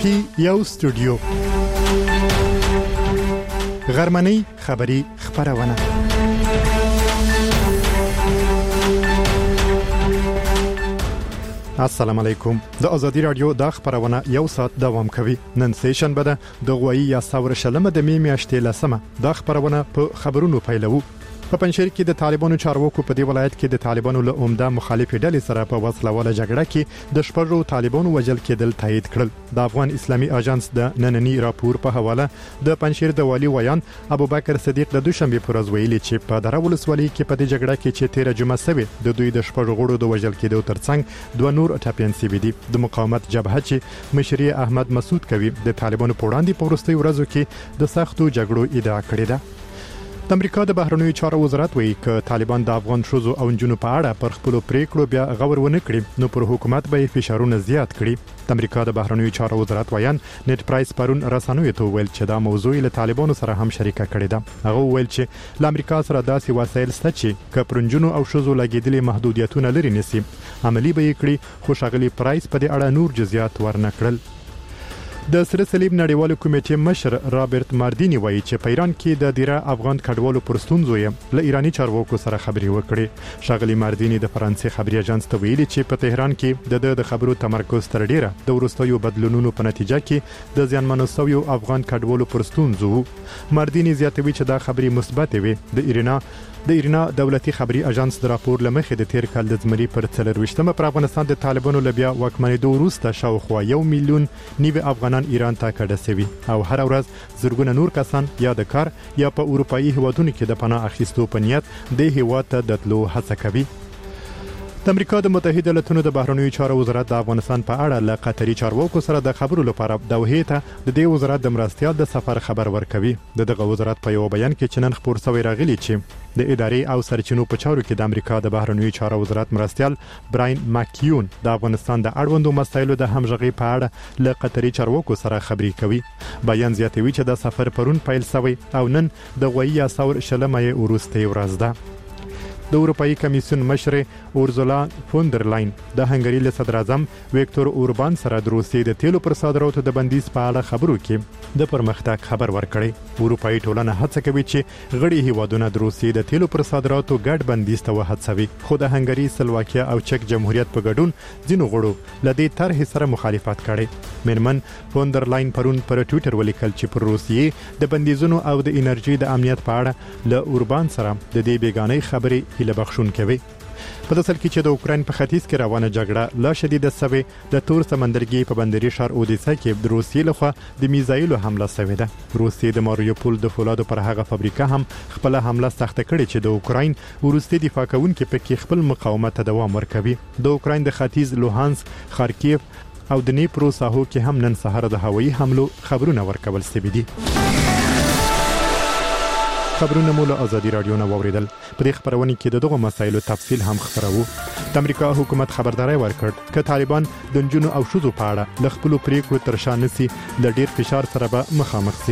کې یو استودیو غرمنۍ خبری خبرونه السلام علیکم د ازادي رادیو د خبرونه یو ساعت دوام کوي نن سیشن بده د غوي یا ثور شلمه د میاشتې لسمه د خبرونه په خبرونو پیلو په پنځیر کې د طالبانو چارواکو په دی ولایت کې د طالبانو له عمده مخالفې ډلې سره په وسله واله جګړه کې د شپږو طالبانو وژل کېدل تایید کړل د افغان اسلامي اژانس د نننی راپور په حواله د پنځیر د والی ویان ابوبکر صدیق د دوشنبه پر ورځ ویلي چې په دراول سوالي کې په دې جګړه کې چې 13 جمعه سوي د دوی د شپږو غړو د وژل کېدو ترڅنګ دوه نور ټاپین سی بي دي د مقاومت جبهه چې مشري احمد مسعود کوي د طالبانو په وړاندې په ورستي ورځو کې د سختو جګړو ادعا کړې ده د امریکا د بهرنیو چارو وزارت وایي چې طالبان د افغان شوزو او جنونو په اړه پر خپل پریکړو بیا غور ونه کړي نو پر حکومت به فشارونه زیات کړي د امریکا د بهرنیو چارو وزارت وایي نت پرایس پرون رسنوي ته ویل چې دا موضوع له طالبانو سره هم شریکه کړې ده هغه ویل چې ل امریکا سره داسې وسایل شته چې کپرنجونو او شوزو لګیدلې محدودیتونه لري نسی عملی به کړي خو شغلي پرایس په دې اړه نور جزئیات ورنکړل د سره صلیب نړیوال کمیټې مشر رابرټ ماردینی وایي چې په ایران کې د ډیره افغان کډوالو پرستونزو یې له ایرانی چارواکو سره خبري وکړي شغلی ماردینی د فرانسې خبري اژانس ته ویلي چې په تهران کې د خبرو تمرکز تر ډیره د ورستیو بدلونونو په نتیجه کې د ځانمنو سویو افغان کډوالو پرستونزو ماردینی زیاتوي چې دا خبري مثبت وي د ایرنا دولتي خبري اژانس د راپور لمخې د تیر کال د زمري پر 23مه پر افغانستان د طالبانو لبیا واکمنېدو وروسته شاوخوا 1 میلیون نیو افغانان ایران ته کډه سوي او هر ورځ زرګونه نور کسان یا د کار یا په اروپאי هیوادونو کې د پناه اخیستو په نیت د هیواد ته د تلو هڅه کوي د امریکا د متحده ایالاتونو د بهرنیو چارو وزارت د افغانستان په اړه له قطري چارواکو سره د خبرو لپاره دوحه ته د دې وزارت د مرستيال د سفر خبر ورکوي دغه وزارت په یو بیان کې چنن خبر سوی راغلی چې د ادارې او سرچینو په چارو کې د امریکا د بهرنیو چارو وزارت مرستيال براین ماکیون د افغانستان د اړوندو مسایلو د همغږي په اړه له قطري چارواکو سره خبري کوي بیان زیاتوي چې د سفر پرون پیل شوی او نن د غوي ثور شلمه ورسته ورځ ده د اروپאי کمیسیون مشر اورزولا فوندرلاین د هنګری له صدر اعظم ویکتور اوربان سره د روسیې د تیلو پر صادراتو د بندیز په اړه خبرو کې د پرمختګ خبر ورکړي اروپאי ټولنه هڅه کوي چې غړي هیوادونه د روسیې د تیلو پر صادراتو ګډ بندیز ته وهڅوي خو د هنګری سلواکیا او چک جمهوریت په ګډون ځینو غړو لدې طرح سره مخالفت کړي منمن فوندرلاین پرون پر ټوئیټر ولیکل چې پر روسیې د بندیزونو او د انرژي د امنیت په اړه له اوربان سره د دې بیگانه خبري هله بخښون کوي په داسل کې چې د اوکراین په ختیځ کې روانه جګړه لا شدیده سوي د تور سمندرګي په بندري شهر اودیسا کې د روسیې لخوا د میزایلو حمله سوي ده روسیې د ماریوپول د فولادو پر هغه فابریکه هم خپل حمله سخته کړې چې د اوکراین ورستي دفاع کوونکي پکې خپل مقاومت ته دوام ورکوي د اوکراین د ختیځ لوهانسک خارکیف او د نیپرو ساحو کې هم نن سهار د هوایي حملو خبرونه ورکول سوي دي خبرونه مو له ازادي رادیو نه واوریدل په دې خبرونه کې دغه مسایلو تفصیل هم خبرو د امریکا حکومت خبرداري ورکړ چې طالبان د جنونو او شوزو په اړه ل خپل پریکړو تر شا نسی د ډیر فشار سره به مخامخ شي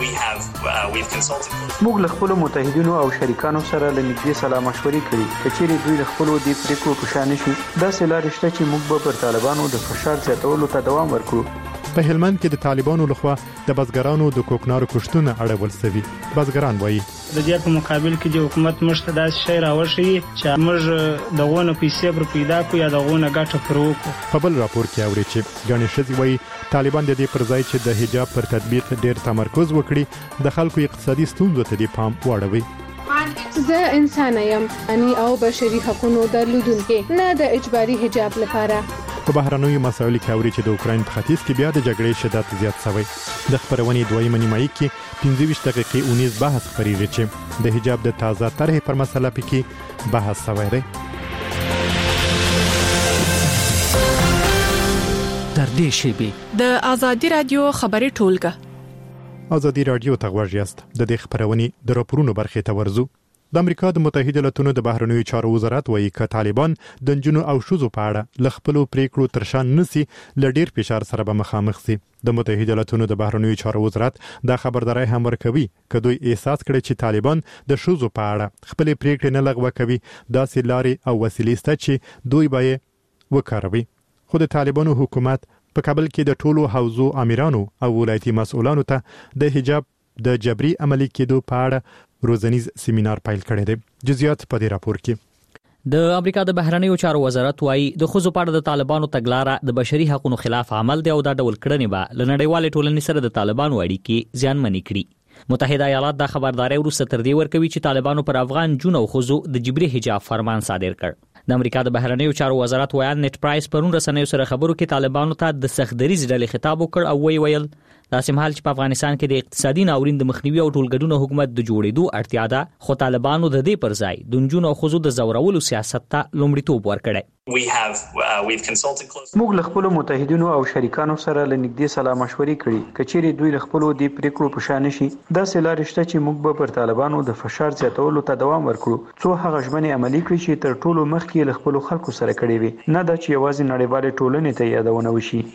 موږ له خپل متحدینو او شریکانو سره لنږدې سلا مشورې کړې چې دوی له خپل د پریکړو په شان شي دا سلار شته چې موږ به پر طالبانو د فشار زیاتولو ته دوام ورکړو په هلمند کې د طالبانو لخوا د بزګرانو د کوکنارو کښتونه اړول سوي بزګران وایي د دې په مقابل کې د حکومت مشته داس شی راوړي چې موږ دغونه پیسې پر پیدا کو یا دغونه ګټه پروکو په بل راپور کې اوري چې غني شذي وایي طالبان د دې پر ځای چې د حجاب پر تطبیق ډېر تمرکز وکړي د خلکو اقتصادي ستونزو ته د پام واړوي زه انسان یم او بشري حقوقو درلودونکي نه د اجباري حجاب لپاره په بهرنیو مسایلو کې اوري چې د اوکراین په ختیځ کې بیا د جګړې شدت زیات شوی د خبرونې دویمه نیمایي کې 15 دقیقې 19 بحث خبرېږي چې د حجاب د تازه طرح پر مسله کې بحث شوی دی در دې شیبه د ازادي رادیو خبري ټولګه ازادي رادیو ته ورجاست د دې خبرونې د راپورونو برخې ته ورزو د امریکا د متحده ایالاتونو د بهرنیو چارو وزارت وایي چې طالبان د جنونو او شوزو په اړه ل خپل پریکړو تر شا نسی ل ډیر فشار سره به مخامخ شي د متحده ایالاتونو د بهرنیو چارو وزارت دا خبرداري هم ورکوي چې دوی احساس کړي چې طالبان د شوزو په اړه خپل پریکړې نه لغوه کوي دا سلاري او وسیلې ست چې دوی به وکاروي خو د طالبانو حکومت په کابل کې د ټولو حوزو امیرانو او ولایتي مسؤلانو ته د حجاب د جبري عملي کېدو په اړه روزنیز سیمینار پیل کړی دی. جزئیات په دې راپور کې. د امریکا د بهرنیو چارو وزارت وايي د خزو په اړه د طالبانو تګلارې د بشري حقوقو خلاف عمل دی او دا ډول کړنې به ل نړیوالې ټولنې سره د طالبانو اړیکې زیانمنې کړي. متحده ایالات د خبرداري وروسته تر دې ورکوي چې طالبانو پر افغان جون او خزو د جبري حجاب فرمان صادر کړ. د امریکا د بهرنیو چارو وزارت ویان نت پرایس پرون رسنیو سره خبرو کې طالبانو ته د سختدریز ډلې خطاب وکړ او ویل دا سمحال چې په افغانستان کې د اقتصادي ناورین د مخنیوي او ټولګډون حکومت د جوړېدو اړتیا ده، خو طالبانو د دې پر ځای د نجونو او ښځو د زورولو سیاست ته لومړیتوب ورکړی. موږ له خپل متحدینو او شریکانو سره لنږدې سلا مشورې کړي کچېری دوی له خپل د پریکړو په شان شي دا سلار شته چې موږ به پر طالبانو د فشار زیاتولو ته دوام ورکړو څو هغه ژمنې عملي کړي چې تر ټولو مخکې له خپل خلکو سره کړي وي، نه دا چې یوازې نړیوالې ټولنې ته یادونه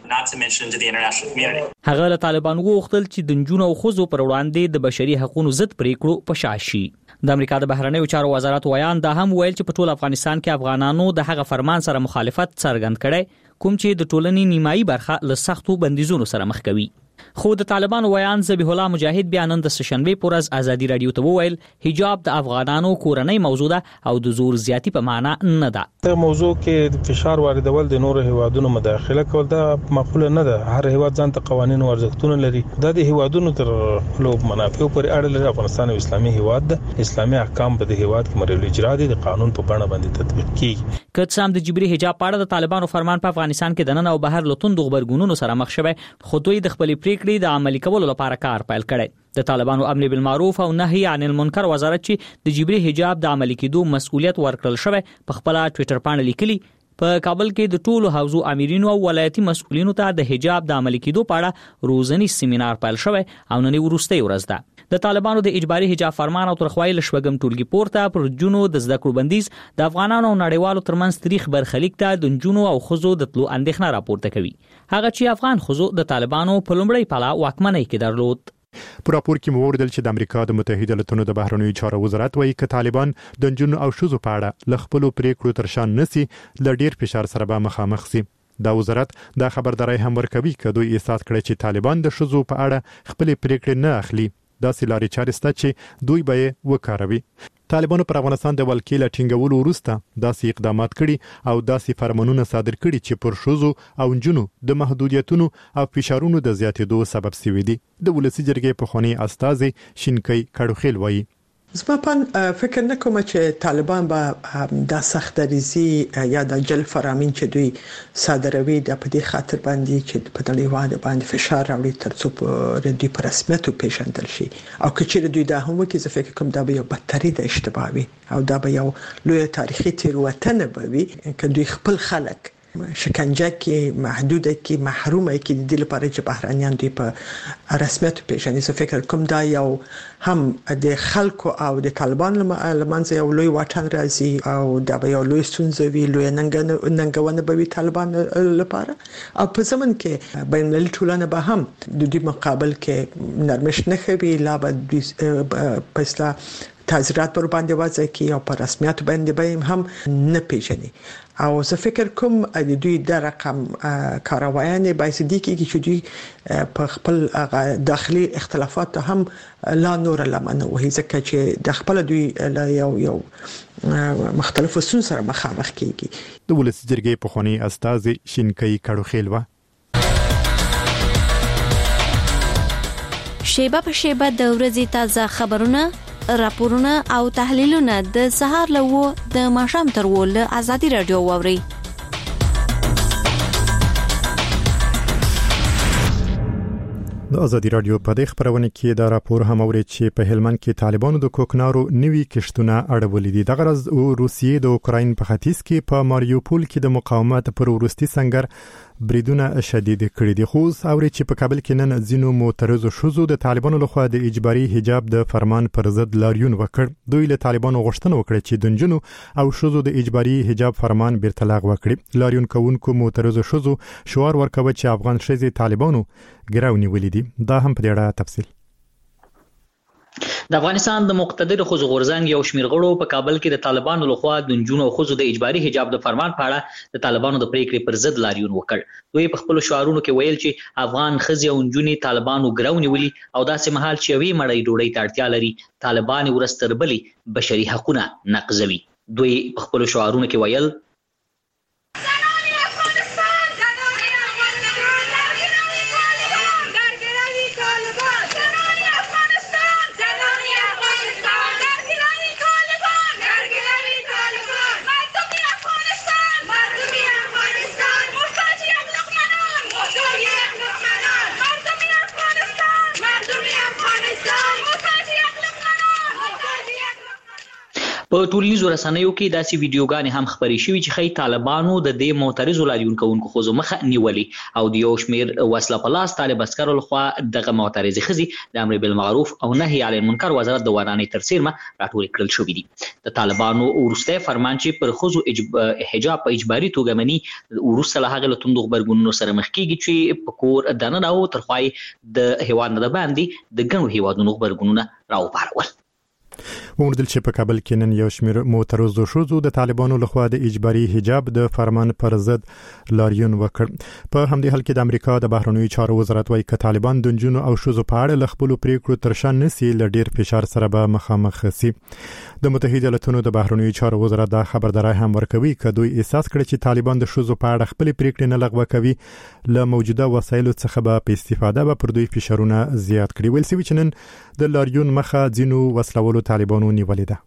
وشي. هغه له طالبانو غوښتل چې د نجونو او ښځو پر وړاندې د بشري حقوقو ضد پریکړو په شا شي. د امریکا د بهرنیو چارو وزارت ویان دا هم ویل چې په ټول افغانستان کې افغانانو د هغه فرمان سره مخالفت څرګند کړي کوم چې د ټولنې نیمایي برخه له سختو بندیزونو سره مخ کوي. خو د طالبانو ویان ذبیح الله مجاهد بیا نن د سشنبه پورز ازادي رادیو ته وویل حجاب د افغانانو کورنۍ موضوع ده او د زور زیاتی په معنا نه ده. د موضوع کې فشار واردول د نورو هیوادونو مداخله کول دا معقوله نه ده. هر هیواد ځان ته قوانين او ارزښتونه لري. دا د هیوادونو تر لوب منافع پورې اړه لري. افغانستان یو اسلامي هیواد ده. اسلامي احکام په دې هیواد کې مرول اجرا دي، د قانون په بڼه باندې تطبیق کیږي. که څه هم د جبري حجاب په اړه د طالبانو فرمان په افغانستان کې د نن او بهر لتون د خبرګونونو سره مخ شوی، خو دوی د خپل پریکړې د عملي کولو لپاره کار پیل کړی. د طالبانو امر بالمعروف او نهي عن المنکر وزارت چې د جبري حجاب د عملي کېدو مسؤلیت ورکړل شوی په خپل ټوئیټر باندې لیکلي په کابل کې د ټولو حوزو امیرینو او ولایتي مسؤلینو ته د حجاب د عملي کېدو په اړه روزنی سیمینار پیل شوی او نن وروستۍ ورځ ده. د طالبانو د اجباري حجاب فرمان او ترخوایي لشوګم ټولګي پورته پر جنونو د زده کړو بندیز د افغانانو او نړیوالو ترمنځ تاریخ برخلیک ته د جنونو او خزو د تلو اندېښنه راپورته کوي. هغه چې افغان خزو د طالبانو په لومړی پاله واکمنۍ کې درلود. په راپور کې موردل چې د امریکا د متحده ایالاتونو د بهرنیو چارو وزارت وایي چې طالبان د جنونو او شذو په اړه ل خپل پریکړو تر شان نسی ل ډیر فشار سره به مخامخ سي. دا وزارت دا خبرداري هم ورکوي چې دوی احساس کړي چې طالبان د شذو په اړه خپل پریکړې نه اخلي. دا سلاري چارسته چې دوی به وکاروي. طالبانو پر افغانستان د ولکې لا ټینګولو وروسته داسې اقدامات کړي او داسې فرمانونه صادر کړي چې پر شذو او جنونو د محدودیتونو او فشارونو د زیاتېدو سبب شوي دي. د ولسی جرګې په خونی استاذ شینکۍ کډوخیل وایي زما په فکر نه کوم چې طالبان به د سختریزي یا د جل فرامین چې دوی صادروي د په دې خاطر باندې چې په نړیواله باندې فشار راوړي ترڅو په دوی په رسمیت پیژندل شي او کچېره دوی دا هم وکړي زه فکر کوم دا به یو بدتري د اشتباهي او دا به یو لوی تاریخي تیروتنه به وي چې دوی خپل خلک شکنجه کې محدوده کې محرومه کې د دې لپاره چې بهرانيان دوی په رسمیت پیژني. زه فکر کوم دا یو هم د خلکو او د طالبان لمنځه یو لوی واټن راځي او دا به یو لوی ستونزه وي، لوی ننګونه به وي طالبان لپاره. او په زمن کې بین المللي ټولنه به هم د دې مقابل کې نرمش نه کوي، لا به په اصطلاح تعزیرات پر باندې وځي کې او په رسمیت باندې به هم نه پیژني. او زه فکر کوم د دوی د رقم کاروایانه باید دي چې دوی په خپل داخلي اختلافات هم لا نور لمنه وهي ځکه چې د خپل دوی یو مختلفو ستونزو سره مخامخ کیږي. د ولسی جرګې په خونی استاذ شینکۍ کډوخیل و شیبه په شیبه د ورځې تازه خبرونه، راپورونه او تحلیلونه د سهار لوو د ماښام تر ول ازادي رادیو ووري. د ازادي رادیو په دې خبرونه کې دا راپور هم اوري چې په هلمند کې طالبانو د کوکنارو نوي کشتونه اړولې دي. د غرض روسیې د اوکراین په ختیځ کې په ماریوپول کې د مقاومت پر ورستي سنگر بریدونه شدید کړي دي. خو اوري چې په کابل کې نن ځینو معترضو شوزو د طالبانو لخوا د اجباري حجاب د فرمان پر ضد لاریون وکړ. دوی له طالبانو غوښتنه وکړه چې د جنونو او شوزو د اجباري حجاب فرمان بیرته لغوه کړي. لاریون کوونکو معترضو شوزو شعار ورکوي چې افغان شذې طالبانو ګراونی ولیدي. دا هم په دې اړه تفصیل د افغانستان د مقتدر ښځو غورځنګ یو شمېر غړو په کابل کې د طالبانو لخوا د نجونو او ښځو د اجباري حجاب د فرمان په اړه د طالبانو د پریکړې پر ضد لاریون وکړ. دوی په خپل شعارونو کې ویل چې افغان ښځې او نجونې طالبانو ګرونیولي او داسې مهال چې یوې مړۍ ډوډۍ ته اړتیا لري طالبان ورځ تر بلې بشري حقونه نقضوي. دوی په خپل شعارونو کې ویل په ټولنیزو رسنیو کې داسې ویډیوګانې هم خپرې شوې چې ښایي طالبانو د دې معترضو لاریون کوونکو ښځو مخه نیولې او د یو شمېر وسله په لاس طالب عسکرو لخوا دغه معترضې ښځې د امر بالمعروف او نهي عن المنکر وزارت د ودانۍ تر څیرمه راټولې کړل شوې دي. د طالبانو وروستی فرمان چې پر ښځو حجاب په اجباري توګه مني وروسته له هغې له توندو غبرګونونو سره مخ کېږي چې په کور دننه او تر خوا یې د هېواد نه د باندې د ګڼو هېوادونو غبرګونونه راوپارول. وموندل چې په کابل کې نن یو شمېر معترضو ښځو د طالبانو لخوا د اجباري حجاب د فرمان پر ضد لاریون وکړ. په همدې حال کې د امریکا د بهرنیو چارو وزارت وايي چې طالبان د نجونو او ښځو په اړه له خپلو پریکړو تر شا نسي له ډیر فشار سره به مخامخ شي. د متحده ایالاتونو د بهرنیو چارو وزارت دا خبرداري هم ورکوي چې دوی احساس کړي چې طالبان د ښځو په اړه خپل پریکړې نه لغوه کوي له موجوده وسایلو څخه به استفاده به پر دوی فشارونه زیات کړي. ویل شوی چې نن د لاریون مخه ځینو وسلوالو طالبانو نیولې ده.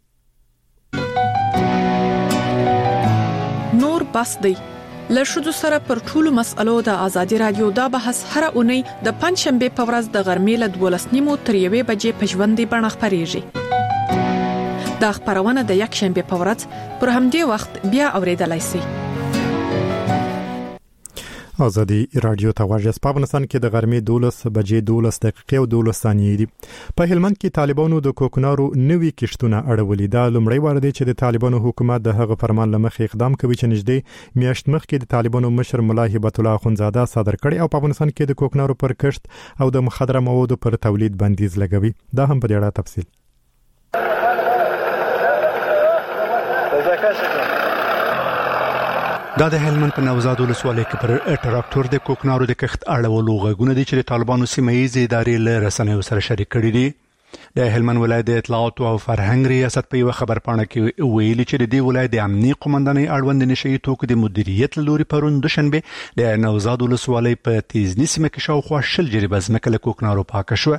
نور بس دی له ښځو سره پر ټولو مسألو د ازادي رادیو دا بحث هر اونۍ د پنځشنبه په ورځ د غرمې له 12:30 تر 1 بجې په ژوندۍ بڼه خپرېږي. دا خبرونه د یکشنبه په ورځ پر همدې وخت بیا اوریدلای شئ. ازادي رادیو ته واجس په افغانستان کې د غرمې 12 بجې 12 دقیقې او 12 ثانیې دي. په هلمند کې طالبانو د کوکنارو نوي کښتونه اړولې. دا لومړی وار دی چې د طالبانو حکومت د هغه فرمان لمخې اقدام کوي چې نږدې میاشت مخکې د طالبانو مشر ملا هبت الله اخونزاده صادر کړي او په افغانستان کې د کوکنارو پر کښت او د مخدره موادو پر تولید بندیز لګوي. دا هم په دې اړه تفصیل دا د هلمند په نوزاد ولسوالۍ کې پر ټراکټور د کوکنارو د کښت اړولو غږونه دي چې د طالبانو سیمه‌ییزې ادارې له رسنیو سره شریک کړي دي. د هلمند ولایت د اطلاعات او فرهنګ ریاست په یو خبرپاڼه کې ویلي چې د دې ولایت د امنیي قومندانۍ اړوند نشئی توکو د مدیریت لوري پرون دوشنبه د نوزاد ولسوالۍ په تیزنی سیمه کې شاوخوا 20 جریبه ځمکه له کوکنارو پاکه شوه.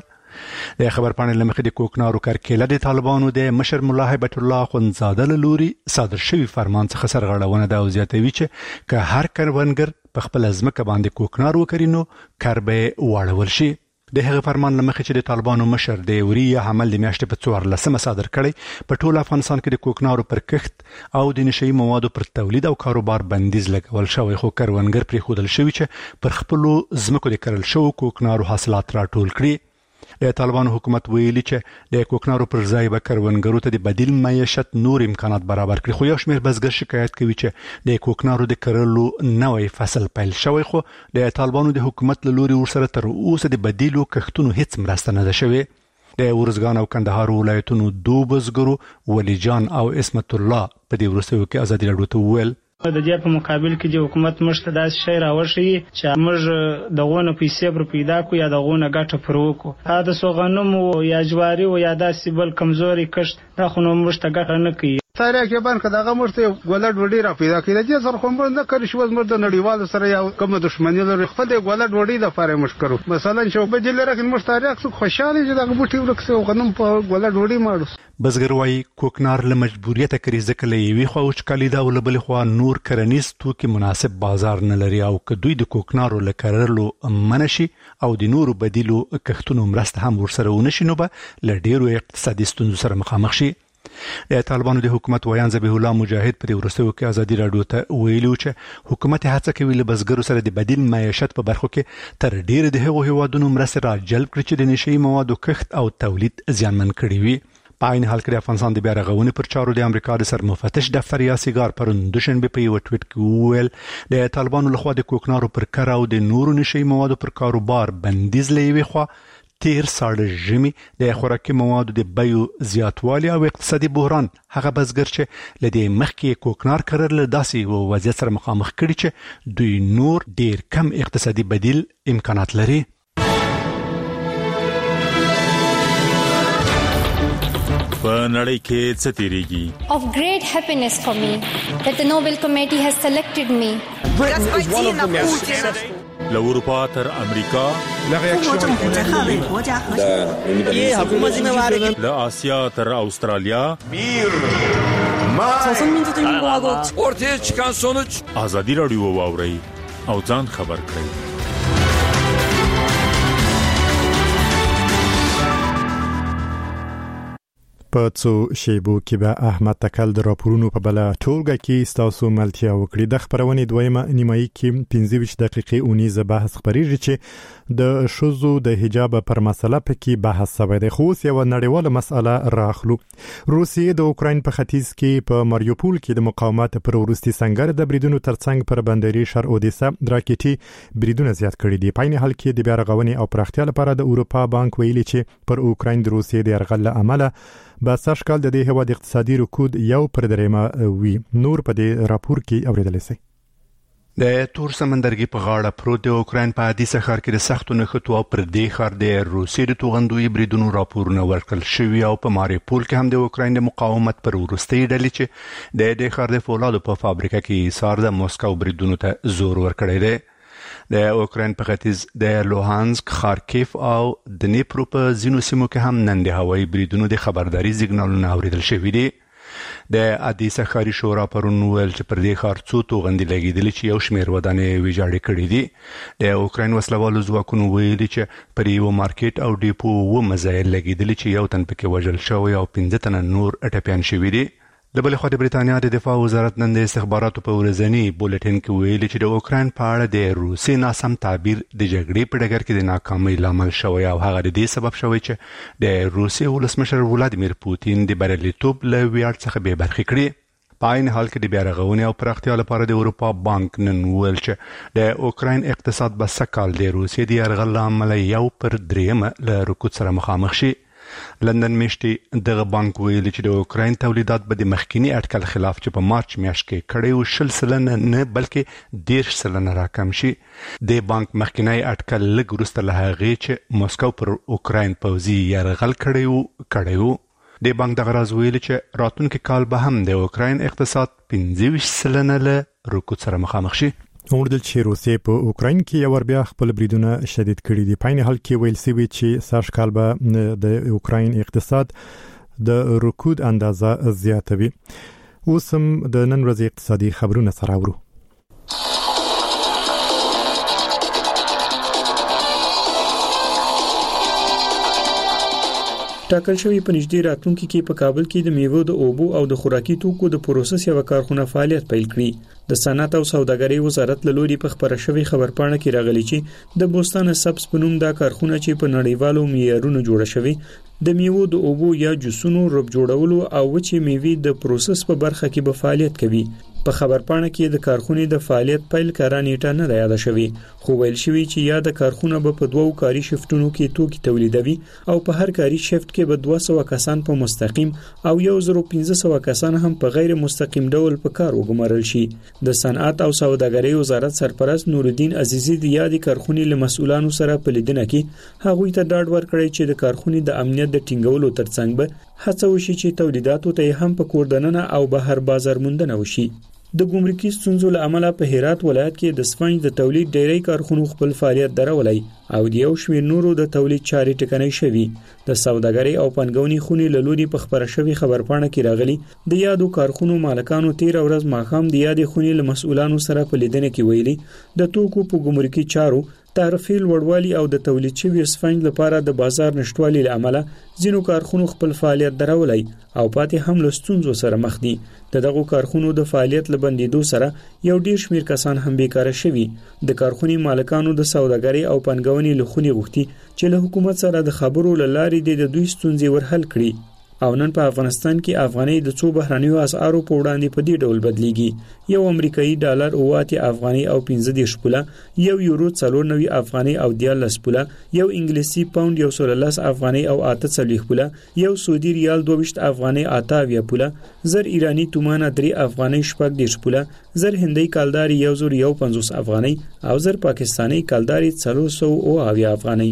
د خبرپاڼې لمخې د کوکنارو کرکیله د طالبانو د مشر ملا هبت الله اخونزاده لوري صادر شوی فرمان څخه سرغړونه ده او زیاتوي چې که هر کروندګر په خپل ځمکه باندې کوکنار وکړي نو کربه واړول شي. د هغه فرمان لمخې چې د طالبانو مشر د یوریا حمل د میاشتې په 14 صادر کړي په ټول افغانستان کې د کوکنارو پر کښت او د نشئی موادو پر تولید او کاروبار بندیز لګول شوی خو کروندګر پرې خودل شوی چې پر خپل ځمکو د کرل شو کوکنارو حاصلات راټول کړي. د طالبانو حکومت ویلي چې د کوکنارو پر ځای به کروندګرو ته د بدیل معیشت نور امکانات برابر کړي. خو یو شمېر بزګر شکایت کوي چې د کوکنارو د کرلو نوې فصل پیل شوی خو د طالبانو د حکومت له لوري ورسره تر اوسه د بدیلو کښتونو هیڅ مرسته نه ده شوې. د ورزګان او کندهار ولایتونو دوه بزګرو ولی جان او اسمت الله په دې ورسته کې ازادي راډیو ته ویل د دې په مقابل کې چې حکومت موږ ته داسې شی راوښیي چې موږ دغونه پیسې پر پیدا کو یا دغونه ګټه پر وکړو. دا څو غنم او یا جواري او یا داسې بل کمزوري کښت دا خو نو موږ ته ګټه نه کوي. ساره کې باندې دغه مرته ګولډ وډی را پیدا کړي چې سر خو موږ نه کړی شو موږ د نړیوال سره یو کوم دښمنی لري خپل ګولډ وډی د فارې مشکرو مثلا چې په جله راکې موږ تاریخ څو خوشاله چې دغه بوټي ورکسو غنم په ګولډ وډی ماړو. بزګر وايي کوکنار له مجبوریت کړي ځکه له یوې خوا وچکالي دا ول بل خوا نور کرنیز توکي مناسب بازار نه لري او که دوی د کوکنارو لکرلو منشي او د نورو بدیلو کښتونو مرسته هم ورسره ونشي نو به ل ډیرو اقتصادي ستونزو سره مخامخ شي. د طالبانو د حکومت ویان ذبیح الله مجاهد په دې ورسته کې ازادي راډیو ته ویلو چې حکومت هڅه کوي له بزګرو سره د بدیل معیشت په برخو کې تر ډیر د هغو هیوادونو مرسته را جلب کړي چې د نشئی موادو کښت او تولید زیانمن کړي وي. په عین حال کې د افغانستان د بیا رغونې پر چارو د امریکا د سرمفتش دفتر یا سیګار پرون دوشنبه په یو ټویټ کې وویل د طالبانو لخوا د کوکنارو پر کار او د نورو نشئی موادو پر کاروبار بندیز لوي خو تیر ساړه ژمي د خوراکي موادو د بیو زیاتوالی او اقتصادي بحران هغه بزګر چې لدی مخکې کوکنار کرل داسې و وضعیت سره مخامخ کړي چې دوی نور ډیر کم اقتصادي بدیل امکانات لري. په نړۍ کې څه تیریږي؟ Of great happiness for me that the Nobel Committee has selected me. له اروپا تر امریکا، له آسیا تر استرالیا، ortaya çıkan sonuç ازادي رادیو واوري او ځان خبر کړئ. په څو شیبو کې به احمد تکل د راپورونو په بل ټولګه کې ستاسو ملتیا وکړي. د خبرونې دویمه نیمایي کې 15 دقیقې اونیزه بحث خبرېږي چې د شوزو د حجاب پر مسله پکې بحث شوی دی. خو یو نړیواله مسله راخلو. روسیې د اوکراین په ختیځ کې په ماریوپول کې د مقاومت پر وروستي سنگر د بریدونو ترڅنګ پر بندري شهر اودیسا راکټي بریدونه زیات کړي دي. په حال کې د بیا رغونې او پراختیا لپاره د اروپا بانک ویلي چې پر اوکراین د روسیې د یرغل عمله به سږکال د دې هیواد اقتصادي رکود یو پر درېمه وي. نور په دې راپور کې اوریدل شي. د تور سمندرګي په غاړه پروت د اوکراین په اودیسا ښار کې د سختو نښتو پر دې ښار د روسیې د توغندوی بریدونو راپورونه ورکړل شوي او په ماریوپول کې هم د اوکراین د مقاومت پر وروستي ډلې چې د دې ښار د فولادو په فابریکه کې ایثار د موسکو بریدونو ته زور ورکړی دی. د اوکراین په ختیځ د لوهانسک، خارکیف او دنیپرو په ځینو سیمو کې هم نن د هوایي بریدونو د خبرداري سیګنالونه اوریدل شوي دي. د اودیسا ښاري شورا پرون ویل چې پر دې ښار څو توغندي لګېدلې چې یو شمېر ودانۍ ویجاړې کړې دي. د اوکراین وسلوالو ځواکونو ویلي چې پر یو مارکیټ او ډیپو و مزایل لګېدلې چې یو تن پکې وژل شوی او 15 تنه نور ټپیان شوي دي. د بل خوا د بریتانیا د دفاع وزارت نن د استخباراتو په ورځنی بولټین کې ویلي چې د اوکراین په اړه د روسي ناسم تعبیر د جګړې په ډګر کې د ناکامۍ لامل شوی او هغه د دې سبب شوی چې د روسي ولسمشر ولادیمیر پوتین د بریالیتوب له ویاړ څخه بې برخې کړي. په عین حال کې د بیا رغونې او پراختیا لپاره د اروپا بانک نن ویل چې د اوکراین اقتصاد به سږکال د روسي د یرغل له امله یو پر درېیمه له رکود سره مخامخ شي. لندن میشتي دغه بانک ویلي چې د اوکراین تولیدات به د مخکینی اټکل خلاف چې په مارچ میاشت کې کړي و 10% نه بلکې 10% راکم شي. د بانک مخکینی اټکل لږ وروسته له هغې چې موسکو پر اوکراین پوځي یرغل کړی و. د بانک دغه راز ویلي چې راتلونکي کال به هم د اوکراین اقتصاد 15% له رکود سره مخامخ شي. اوردل چې روسیې په اوکراین کې یو بیا خپل بریدونه شدید کړي دي. په حال کې ویل شوی چې سږکال به د اوکراین اقتصاد د رکود اندازه زیاتوي. اوس هم د نن ورځې اقتصادي خبرونه سره اورو. ټاکل شوی په نږدې راتلونکي کې په کابل کې د میوو د اوبو او د خوراکي توکو د پروسس یو کارخونه فعالیت پیل کړي. د صنعت او سوداګرۍ وزارت له لوري په خبره شوی خبرپاڼه کې راغلی چې د بوستان سبز په نوم دا کارخونه چې په نړیوالو معیارونو جوړه شوی د میوو د اوبو یا جوسونو رب جوړولو او وچې میوې د پروسس په برخه کې به فعالیت کوي. په خبرپاڼه کې د کارخونې د فعالیت پیل کارانیټه نه یاد شوی، خو ویل شوی چې یا د کارخونه په دوو کاري شفتونو کې توکي تولیدوي او په هر کاري شفت کې به 200 کسان په مستقیم او 1500 کسان هم په غیر مستقیم ډول په کار وګمارل شي. د صنعت او سوداګرۍ وزارت سرپرست نورالدین عزیزی د یادې کارخونې له مسؤلانو سره په لیدنه کې هغوی ته ډاډ ورکړی چې د کارخونې د امنیت د ټینګولو ترڅنګ به هڅه وشي چې تولیداتو ته هم په کوردننه او بهر بازار موندنه وشي. د ګمرکي ستونزو له امله په هرات ولایت کې د سپنج د تولید ډیری کارخونو خپل فعالیت درولای او د یو شمېر نورو د تولید چارې ټکنۍ شوي. د سوداګرۍ او پنګونې خونې له لوري په خبره شوی خبرپاڼه کې راغلي د یادو کارخونو مالکانو 13 ورځ ماښام د یادې خونې له مسؤلانو سره په لیدنه کې ویلي د توکو په ګمرکي چارو تعرفي لوړوالي او د تولید شوی سپنج لپاره د بازار نشټوالي له امله ځینو کارخونو خپل فعالیت درولای او پاتې هم له ستونزو سره مخ دي. دغه کارخونو د فعالیت لبندیدو سره یو ډیر شمیر کسان هم بیکاره شوي. د کارخونې مالکانو د سوداګرۍ او پنګونې لخونی غوښتي چې له حکومت سره د خبرو لارې د دوی ستونزې ورحل کړي. او نن په افغانستان کې افغاني د څو بهرانیو اسعارو په وړاندې په دې ډول بدلیږي. یو امریکایي ډالر 8 افغاني او 15 پوله، یو یورو 94 افغاني او 14 پوله، یو انګلیسي پاوند 113 افغاني او 48 پوله، یو سعودي ریال 22 افغاني 28 پوله، زر ایرانی تومانه 3 افغاني 18 پوله، زر هندۍ کالداري 1050 افغاني او زر پاکستاني کالداري 400 افغاني.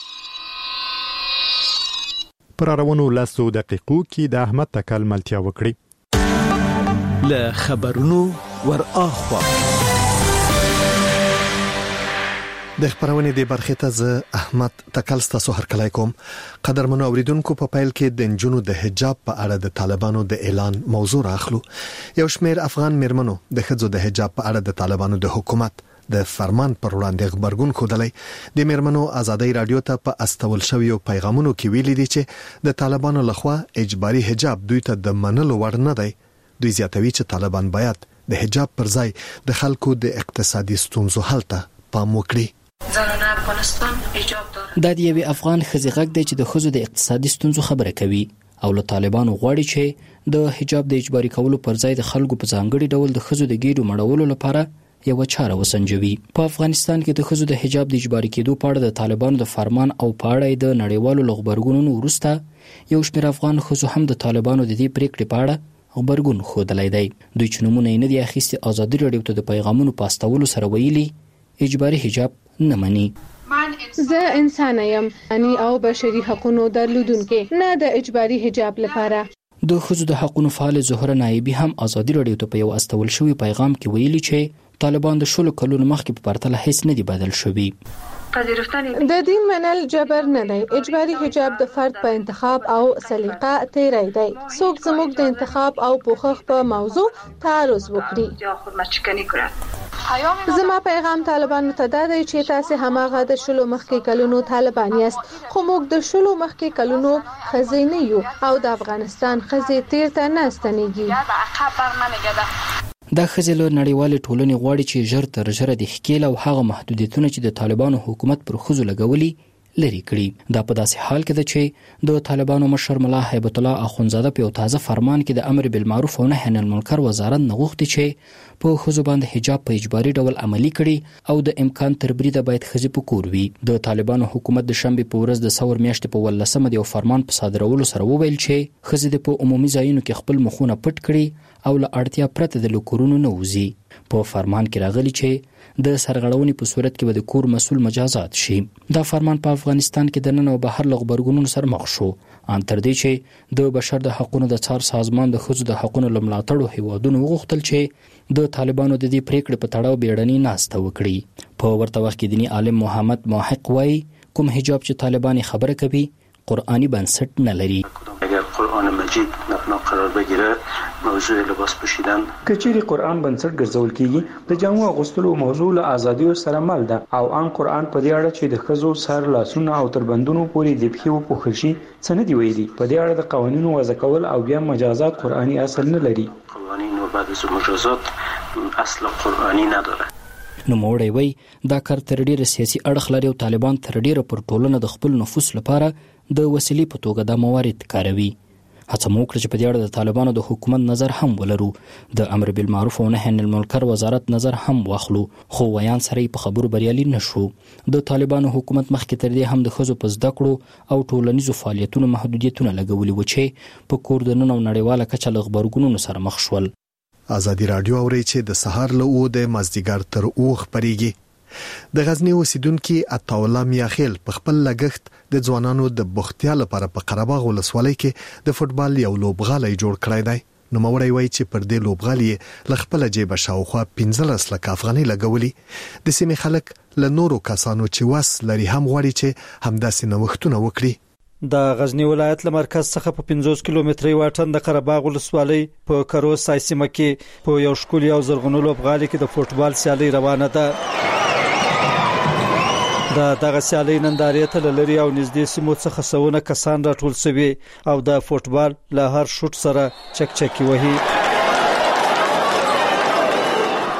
پر روانو لاسو دقیقو کې د احمد تکل ملتیا وکړي. له خبرونو ور اخوا د خبرونه د برخه ته ز احمد تکل ستاسو هرکلای کوم. قدرمنو اوریدونکو په پیل کې د جنونو د حجاب په اړه د طالبانو د اعلان موضوع راخلو. یو شمېر افغان میرمنو د خځو د حجاب په اړه د طالبانو د حکومت د فرمان پر وړاندې خبرګون خودلې. د میرمنو ازادي رادیو ته په استول شویو پیغامونو کې ویلي دي چې د طالبانو لخوا اجباري حجاب دوی ته د منلو وړ نه دی. دوی زیاتوي چې طالبان باید د حجاب پر ځای د خلکو د اقتصادي ستونزو حل ته پام وکړي. زنانه افغانستان حجاب داره. د دې افغان خزي غږ دی چې د خزو د اقتصادي ستونزو خبره کوي او له طالبانو غواړي چې د حجاب د اجباري کولو پر ځای د خلکو په ځانګړي ډول د خزو د ګیډو مړولو لپاره یو چاره وسنجوي. په افغانستان کې د خزو د حجاب د اجباري کېدو په اړه د طالبانو د فرمان او په اړه د نړیوالو لغبرګونونو وروسته یو شمېر افغان خزو هم د طالبانو د دې پریکړې په اړه خبرګون خوده دی. دوی چې نمونه نه دی اخیستي ازادي رادیو ته د پیغامونو پاستولو سره ویلي اجباري حجاب نه مني. زه انسان یم او بشري حقوقو درلودونکو نه د اجباري حجاب لپاره. د خزو د حقوقو فعال زهره نایبی هم ازادي رادیو ته په یو استول شوی پیغام کې ویلي چې طالبان د شلو کلونو مخکې په پرتله هیڅ نه دی بدل شوی. د دین منل جبر نه دی. اجباري حجاب د فرد په انتخاب او سلیقه تیری دی. څوک زموږ د انتخاب او پوښښ په موضوع تعرض وکړي. زما پیغام طالبانو ته دا دی چې تاسو هماغه د شلو مخکې کلونو طالبان یاست، خو موږ د شلو مخکې کلونو خزینه یو او د افغانستان خزې تیر ته نه ستنېږي. دا خزله نړیوال ټولنې غواړي چې ژر تر ژره د ښکیل او هغه محدودیتونه چې د طالبانو حکومت پر خزو لګولي لري کړي. دا په داسې حال کې ده چې د طالبانو مشر ملا هیبت الله اخونزاده په تازه فرمان کې د امر بالمعروف او نهي عن المنکر وزارت نغوښتي چې په خزو باندې حجاب په اجباري ډول عملی کړي او د امکان تر بریده باید خزي په کور وي. د طالبانو حکومت د شنبه په ورځ د ثور میاشتې په 18مه د فرمان په صادرولو سره وویل چې خزي د په عمومي ځایونو کې خپل مخونه پټ کړي او له اړتیا پرته د لکورونو نه وځي. په فرمان کې راغلي چې د سرغړونې په صورت کې به د کور مسول مجازات شي. دا فرمان په افغانستان کې د نن او بهر لغبرګونونو سره مخ شو. ان تر دې چې د بشر د حقوقو د څار سازمان د خځو د حقوقو لملاتړو هیوادونو وغوښتل چې د طالبانو د دې پریکړې په تړاو بیړنۍ ناسته وکړي. په ورته وخت کې دینی عالم محمد محق وایي کوم حجاب چې طالبان خبره کوي قرآنی بنسټ نه لري. اگر قرآن مجید مبنا قرار بگیره موضوع لباس پوشیدن کچېری قرآن بنسټ ګرځول کیږي د جامو اغوستلو موضوع له ازادي سره مل ده او ان قرآن په دې اړه چې د خزو سر لاسونه او تربندونو پورې د بخیو په خشي څنګه دی ویلي په دې اړه د قوانینو وضع کول او بیا مجازات قرآنی اصل نه لري. قوانین و بعد از مجازات اصل قرآنی نداره. نو موړی وای دا کار تر ډیره سیاسي اړخ لري او طالبان تر ډیره پر ټولنه د خپل نفوذ لپاره د وسیلې په توګه د موارد کاروي. هڅه مو وکړه چې په دې اړه د طالبانو د حکومت نظر هم ولرو. د امر بالمعروف او نهي عن المنکر وزارت نظر هم واخلو، خو ویان سره په خبرو بریالي نشو. د طالبانو حکومت مخکې تر دې هم د خزو په زده کړو او ټولنیزو فعالیتونو محدودیتونه لګولي و چې په کوردنونو او نړیواله کچه لغبرګونونو سره مخ شول. ازادي رادیو اوري چې د سحر له او د مازدیګر تر اوخ پریږي. د غزنی اوسیدونکو عطاوله میاخیل په خپل لګښت د ځوانانو د بوختیا لپاره په قرهباغ ولسوالۍ کې د فوتبال یو لوبغالی جوړ کړی دی. نو موري وای چې پر دې لوبغالی ل خپل جیب شاوخوا 15 لک افغاني لګولي. د سیمې خلک له نورو کسانو چې واس لري هم غواړي چې همداسې نوښتونه وکړي. د غزنی ولایت له مرکز څخه په 50 کیلومتري واټن د قرهباغ ولسوالۍ په کروز سایسیمه کې په یو ښکلي او زرغونو لوبغالي کې د فوتبال سیالي روانه ده. دغه سیالي نندارې ته لری او نږدې سیمو څخه سونه کسان راټول شوي او د فوتبال له هر شوټ سره چکچکی وهي.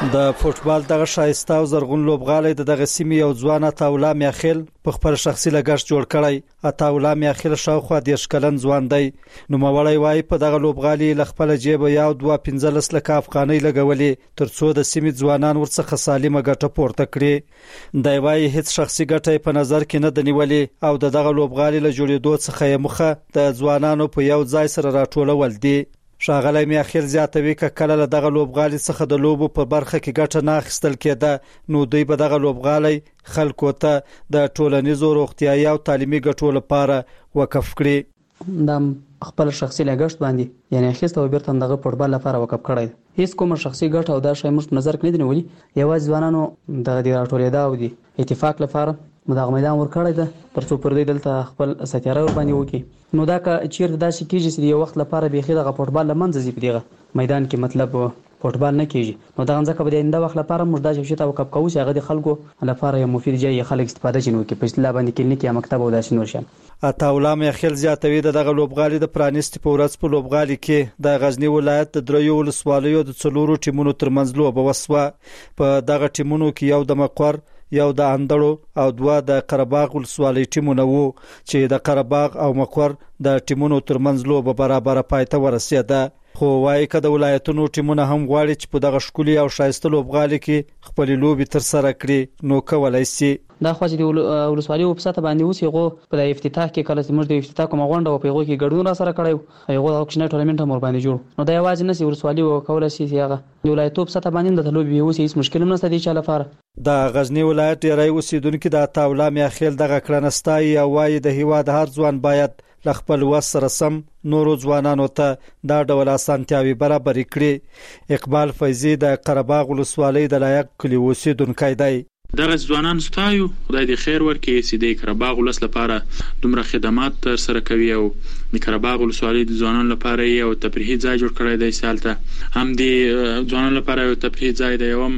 د فوټبال دغه شایسته او زرغون لوبغالی دغه سیمې یو ځوان عطاوله میاخیل په خپل شخصي لګښت جوړ کړی. عطاوله میاخیل شاوخوا 10 کلن ځوان دی. نو مولای وای په دغه لوبغالی ل خپل جیب یو 2.15 لک افغانۍ لګولې ترڅو د سیمې ځوانان ورڅخه سالمه ګټه پورته کړي. دی وای هیڅ شخصي ګټه په نظر کې نه دنیولې او دغه لوبغالی له جوړېدو څخه مخه د ځوانانو په یو ځای سره راټولول دي. شاغلی میاخیل زیاتوي کله له دغه لوبغالي څخه د لوبو په برخه کې ګټه نه اخیستل کېده نو دوی به دغه لوبغالي خلکو ته د ټولنیزو روغتیايي او تعلیمي ګټو لپاره وقف کړي. د خپل شخصي لګښت باندې یعنی اخیست او بیرته دغه فوټبال لپاره وقف کړی. هیڅ کوم شخصي ګټه او دا شی موږ نظر کې نه دی نیولې. یوازې ځوانانو دغه دی راټولېدا او دی اتفاق لپاره مداغ میدان ور کړی ده ترڅو پر دې دلته خپل ستیاره ور باندې وکي. نو دا که چیرته داسې کیږي چې یو وخت لپاره بيخي دغه فوټبال لمنځه زی په دغه میدان کې مطلب فوټبال نه کیږي نو دا ځکه به د انده وخت لپاره موږ دا شی ته وقف کوو چې هغه د خلکو لپاره یو مفید ځای خلک استفاده شنو کې په اصطلاح باندې کلینیک یا مکتب او داسې نور شي. عطاوله میاخیل زیاتوي دغه لوبغالي د پرانیست په ورځ په لوبغالي کې د غزنی ولایت د دریو ولسوالیو د څلورو ټیمونو ترمنځ لوبه وسوه. په دغه ټیمونو کې یو د مقر یو د اندړو او دوه د قرهباغ ولسوالۍ ټیمونه وو چې د قرهباغ او مقر د ټیمونو ترمنځ لوبه برابر پایته ورسېده. خو وايي که د ولایتونو ټیمونه هم غواړي چې په دغه ښکلي او ښایسته لوبغالي کې خپل لوبي تر سره کړي نو کولای شي. دا خو چې د ولسوالۍ په ساته باندې اوسېغو په افتتاح کې کله چې موږ د افتتاح کوم غونډه او پیغو کې ګډون را سره کړیو هغه د کوچنی ټورنمنت هم ور باندې جوړ نو دا یوازې نه سي ولسوالۍ او کولای شي هغه د ولایتوب ساته باندې د لوبي اوسې هیڅ مشکل نه ستدي چې لپاره. د غزنی ولایت ډیری اوسیدونکو د عطاوله میاخیل دغه کړنستای او وايي د هیواد هر ځوان باید ل خپل وس سره سم نورو ځوانانو ته دا ډول اسانتیاوي برابر کړي. اقبال فیضی د قرهباغ ولسوالۍ د لایق کلی اوسیدونکو دی. دغه ځوانان ستایو خدای دې خیر ورکړي چې د قرهباغ ولس لپاره دومره خدمات تر سره کوي او د قرهباغ ولسوالۍ د ځوانانو لپاره یو تفریحي ځای جوړ کړی دی. سالته هم د ځوانانو لپاره یو تفریحي ځای دی او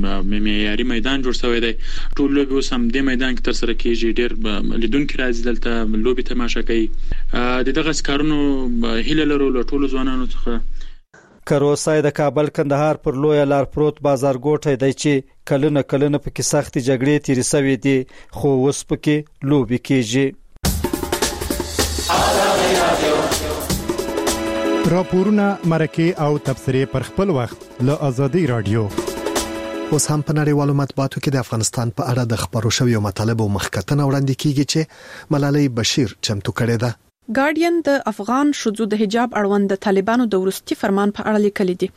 معیاري میدان جوړ شوی دی. ټول لوبي اوس هم د میدان کې تر سره کیږي. ډېر لیدونکو راځي دلته لوبي تماشا کوي. دغه کارونو هیله لرو له ټولو ځوانانو څخه. کروسای د کابل کندهار پر لوی لار پروت بازار ګوټی دی چې کلونه پکې سخت جګړې تیرې شوې دي خو اوس پکې لوبي کیږي. راپورونه مرکه او تبصرې پر خپل وخت له ازادي رادیو. اوس هم په نړیوالو مطبوعاتو کې د افغانستان په اړه د خبرو شویو مطالبو مخکتنه وړاندې کیږي چې ملالۍ بشیر چمتو کړې ده. ګارډین د افغان شذو د حجاب اړوند د طالبانو د ورستي فرمان په اړه لیکلي دي.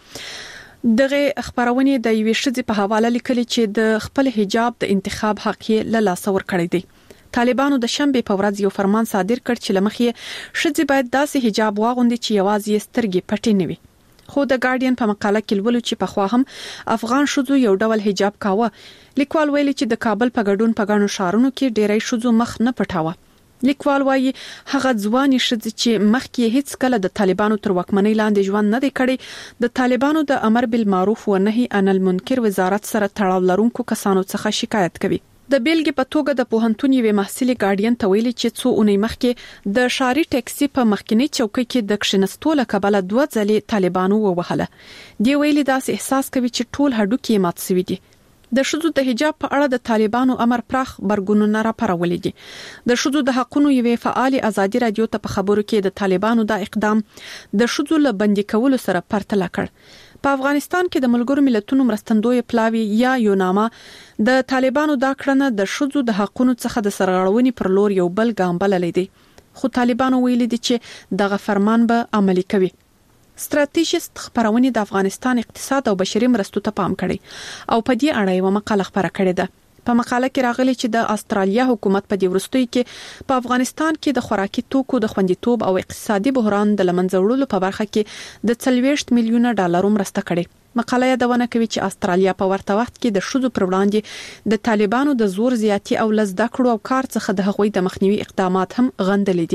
دغه خبرونه د یوې شذې په حواله لیکلي چې د خپل حجاب د انتخاب حق یې له لاس ور کړی دی. طالبانو د شنبه په ورځ یو فرمان صادر کړ چې لمخې شذې باید داسې حجاب واغوندي چې یوازې سترګې پټې نه وي. خو د ګارډین په مقاله کې ولول چې په خوا هم افغان شذو یو ډول حجاب کاوه. لیکوال ویلي چې د کابل په ګډون په غاڼو شهرونو کې ډېری شذو مخ نه پټاوه. لیکوال وايي هغه ځواني شذ چې مخکې هیڅ کله د طالبانو تر واکمنۍ لاندې ژوند نه دی کړی د طالبانو د امر بالمعروف و نهي عن المنکر وزارت سره تړاو لرونکو کسانو څخه شکایت کوي. د بیلګې په توګه د پوهنتون یوې محصلې ګارډین ته ویلي چې څو اونۍ مخکې د شاري ټاکسي په مخکنی چوکۍ کې د کښینستو لکبله 2 ځلې طالبانو ووهله. دی ویلي داسې احساس کوي چې ټول هډوکي مات شوي دي. د شذو د حجاب په اړه د طالبانو امر پراخ برګونونه را پرولې دي. د شذو د حقونو یوې فعال ازادي رادیو ته په خبرو کې د طالبانو د اقدام د شذو له بندي کولو سره پرتله کړ. په افغانستان کې د ملګرو ملتونو مرستندوی پلاوی یا یوناما د طالبانو دا کړنه د شذو د حقونو څخه د سرغړونې پر لور یو بل ګام بللی دی. خو طالبانو ویلي دي چې دغه فرمان به عملي کوي. ستراتیژیست خبرونه د افغانستان اقتصاد او بشري مرستو ته پام کړي او په دې اړه یو مقاله خبره کړې ده. په مقاله کې راغلي چې د استرالیا حکومت په دې ورستوي کې په افغانستان کې د خوراکي توکو د خوندیتوب او اقتصادي بحران د لمنځه وړلو په برخه کې د 40 میلیونه ډالر مرسته کړې. مقاله یادونه کوي چې استرالیا په ورته وخت کې د شذو پر وړاندې د طالبانو د زور زیاتی او لزده کړو او کار څخه د هغوی د مخنیوي اقدامات هم غندلې دي.